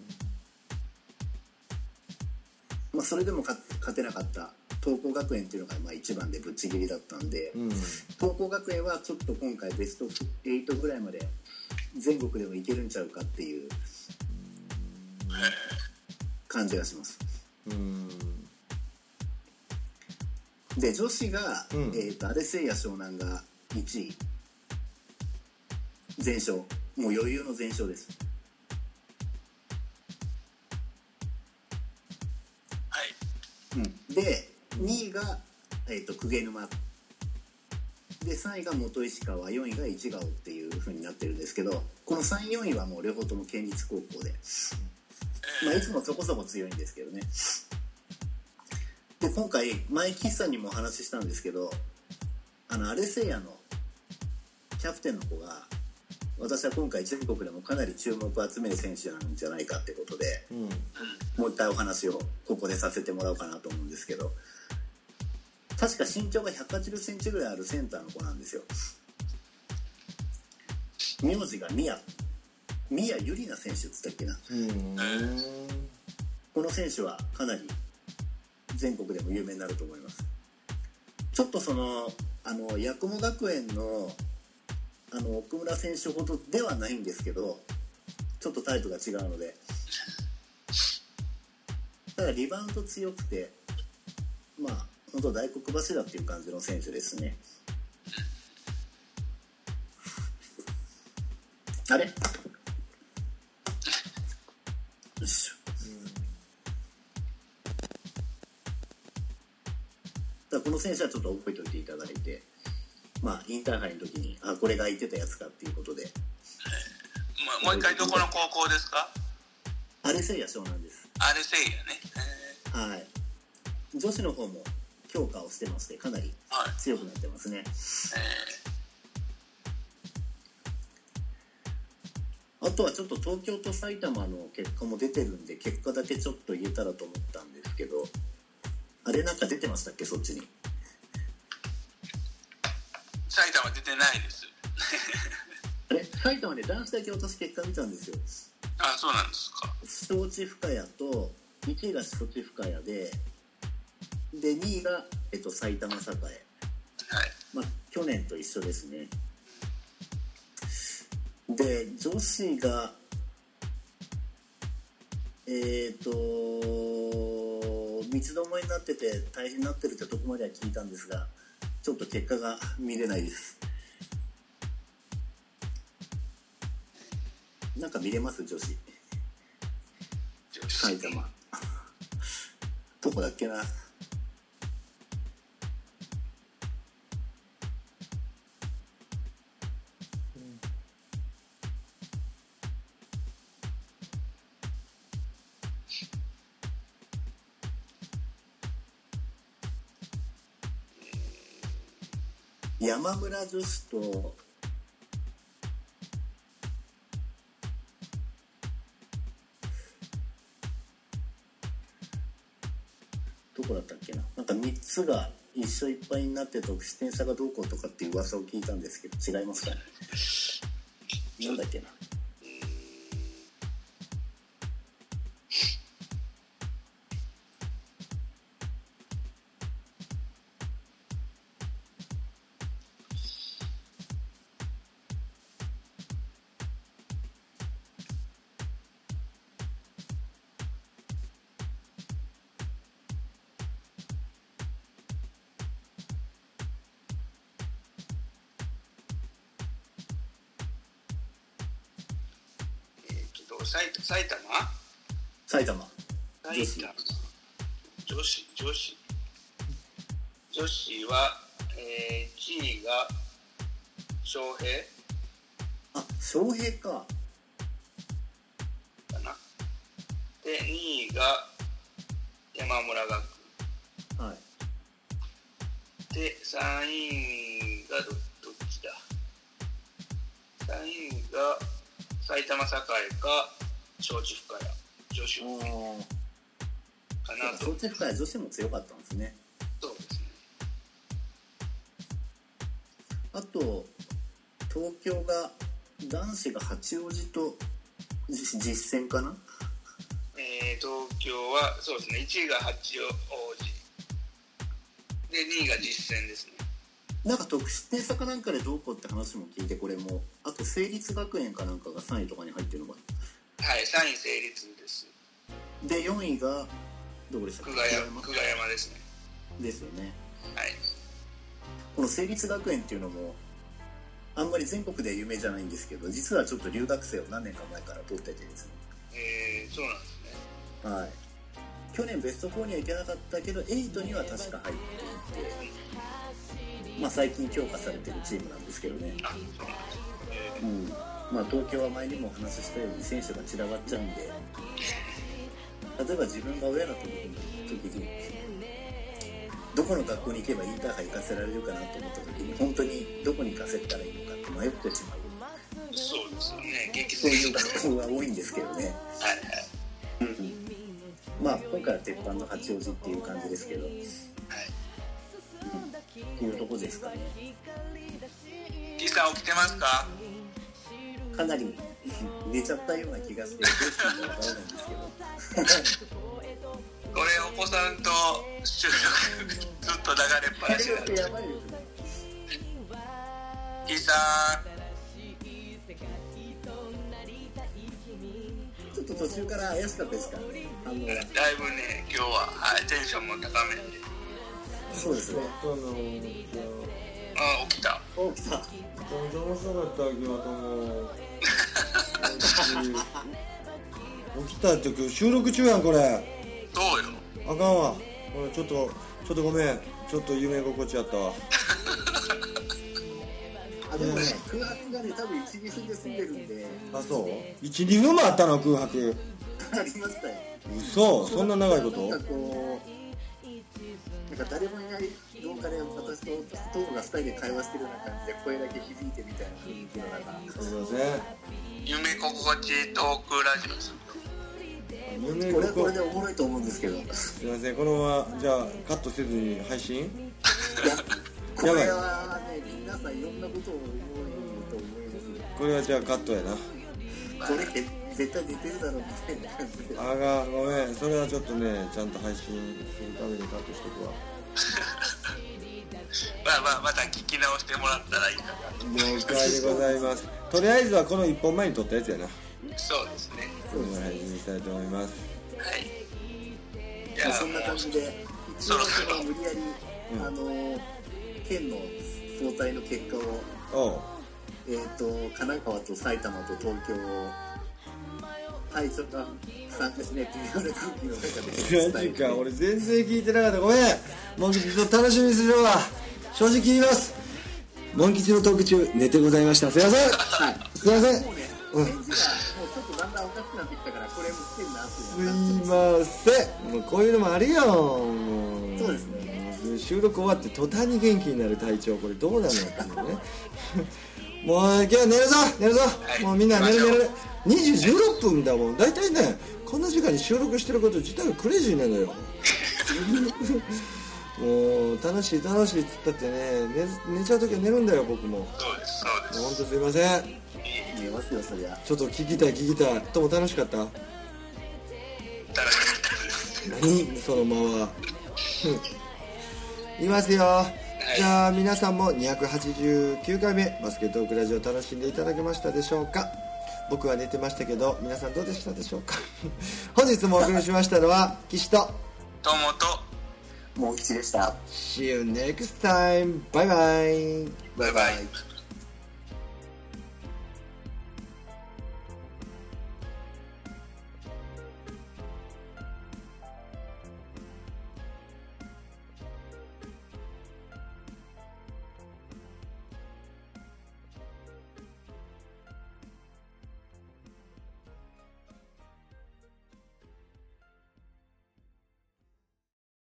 まあ、それでも勝てなかった東光学園っていうのがまあ一番でぶっちぎりだったんで、うん、東光学園はちょっと今回ベストはちぐらいまで全国でもいけるんちゃうかっていう感じがします。うん、で女子が、うん、えー、とアレセイヤ湘南がいちい全勝、もう余裕の全勝です。 はい、 うん、でにいが、えー、と鵠沼でさんいが本石川、よんいが市ヶ尾っていう風になってるんですけど、このさんいよんいはもう両方とも県立高校で、まあ、いつもそこそこ強いんですけどね。で今回前岸さんにもお話ししたんですけど、あのアレセイヤのキャプテンの子が私は今回全国でもかなり注目を集める選手なんじゃないかってことで、うん、もう一回お話をここでさせてもらおうかなと思うんですけど、確か身長がひゃくはちじゅっセンチぐらいあるセンターの子なんですよ。名字が宮宮ゆりな選手っつったっけな。うん、この選手はかなり全国でも有名になると思います。ちょっとそのあの八雲学園のあの奥村選手ほどではないんですけど、ちょっとタイプが違うので、ただリバウンド強くて、まあ本当大黒柱っていう感じの選手ですね。あれ？よいしょ。だからこの選手はちょっと覚えておいていただいて、まあインターハイの時にあこれが言ってたやつかっていうことで、 もう一回どこの高校ですか？ アレセイヤ湘南です。 アレセイヤね。 はい。女子の方も強化をしてましてかなり強くなってますね。はい、えー、あとはちょっと東京と埼玉の結果も出てるんで結果だけちょっと言えたらと思ったんですけど、あれなんか出てましたっけそっちに？ 埼玉出てないです。 あれ埼玉で男子だけ私結果見たんですよ。 あ、そうなんですか。 招致深谷といちいが招致深谷で、でにいが、えっと、埼玉栄、はい、まあ去年と一緒ですね。で女子がえっと三つどもえになってて大変になってるってとこまでは聞いたんですが、ちょっと結果が見れないです。なんか見れます女子？ 埼玉どこだっけな。山村女子とどこだったっけな。なんかみっつが一緒いっぱいになって得失点差がどうこうとかっていう噂を聞いたんですけど、違いますかね。なんだっけな。 埼玉埼玉女子女子女子女子は、えー、いちいが翔平。 あ、翔平かかな。でにいが山村学。 はい。 でさんいが ど, どっちださんいが埼玉栄か庄司深谷女子かなと。 庄司深谷女子も強かったんですね。 そうですね。 あと東京が男子が八王子と実戦かな。 えー、東京はそうですね。いちいが八王子でにいが実戦ですね。 なんか得失点差かなんかでどうこうって話も聞いて、これもあと成立学園かなんかがさんいとかに入ってるのかな。はい、さんい成立です。 でよんいがどこでしたっけ。 久我山、久我山ですね。 ですよね。 はい。 この成立学園っていうのもあんまり全国で有名じゃないんですけど、実はちょっと留学生を何年か前から取っててですね。 えー、そうなんですね。はい。去年ベストよんには行けなかったけどはちには確か入っていて、まあ、最近強化されてるチームなんですけどね。 あ、そうなんですね。 うん。まあ東京は前にもお話ししたように選手が散らばっちゃうんで、例えば自分が親だった時にどこの学校に行けばインターハイ行かせられるかなと思った時に、本当にどこに行かせたらいいのかって迷ってしまう。 そうですよね。激そういう学校が多いんですけどね。 はいはい。 うん。まあ今回は鉄板の八王子っていう感じですけど。はい。っていうとこですかね。 岸さん起きてますか？ かなり寝ちゃったような気がしてどうしていいかわからないんですけどこれお子さんと収録ずっと流れっぱなしなんで。 やばいですね。 岸さんちょっと途中から怪しかったですからね。あのだいぶね今日は、はい、テンションも高めで。 そうですね。 あ、起きた。 起きた。 面白かった今日はとも起きたって今日収録中やんこれ。 そうよ。 あかんわ。ちょっとちょっとごめん。ちょっと夢心地やったわ。 あでもね、空白がね多分いち、にふんで済んでるんで。 あ、そう？いち、にふんもあったの空白。 ありましたよ。 嘘？そんな長いこと？ なんかこうなんか誰もいない廊下で私とトークがふたりで会話してるような感じで声だけ響いてみたいな雰囲気の中。 すいません。 夢心地トークラジオです。 夢これはこれでおもろいと思うんですけど。 すいません、このままじゃあカットせずに配信？ いや、これはね皆さんいろんなことを思うと思います。 これはじゃあカットやな。 これって絶対出てるだろうみたいな感じで。 あがごめん、それはちょっとねちゃんと配信するためにカットしてくわ。 まあまあまた聞き直してもらったらいいかなと思います。 了解でございます。とりあえずはこのいっぽんまえに撮ったやつやな。 そうですね。 それを配信したいと思います。 はい。 じゃあそんな感じでそろそろ無理やり、うん、あの県の総体の結果を、 おうえっ、ー、と神奈川と埼玉と東京を隊長が参加しない微妙な空気の中でマジか、俺全然聞いてなかった。ごめん。モン吉ちょっと楽しみにするわ。正直言います。モン吉のトーク中寝てございました。すいません。はい。すいません。 もうね、返事がもうちょっとだんだんおかしくなってきたから、これも来てるなってすいません。もうこういうのもあるよ。もうそうですね。 収録終わって途端に元気になる体調、これどうなのっていうね。もう今日は寝るぞ寝るぞ、はい、もうみんな寝る寝る。にじじゅうろっぷんだもん。大体ねこんな時間に収録してること自体がクレイジーなのよ。もう楽しい楽しいっつったってね、 寝, 寝ちゃう時は寝るんだよ僕も。 そうですそうです。 本当すいません。 寝ますよそりゃ。 ちょっと聞きたい聞きたい。とも楽しかった？ 楽しかったです。 何その間は。いますよ、はい、じゃあ皆さんもにひゃくはちじゅうきゅうかいめバスケットークラジオ楽しんでいただけましたでしょうか。僕は寝てましたけど皆さんどうでしたでしょうか。本日もお送りしましたのは岸とともとモン吉でした。 See you next time. バイバイバイバイ。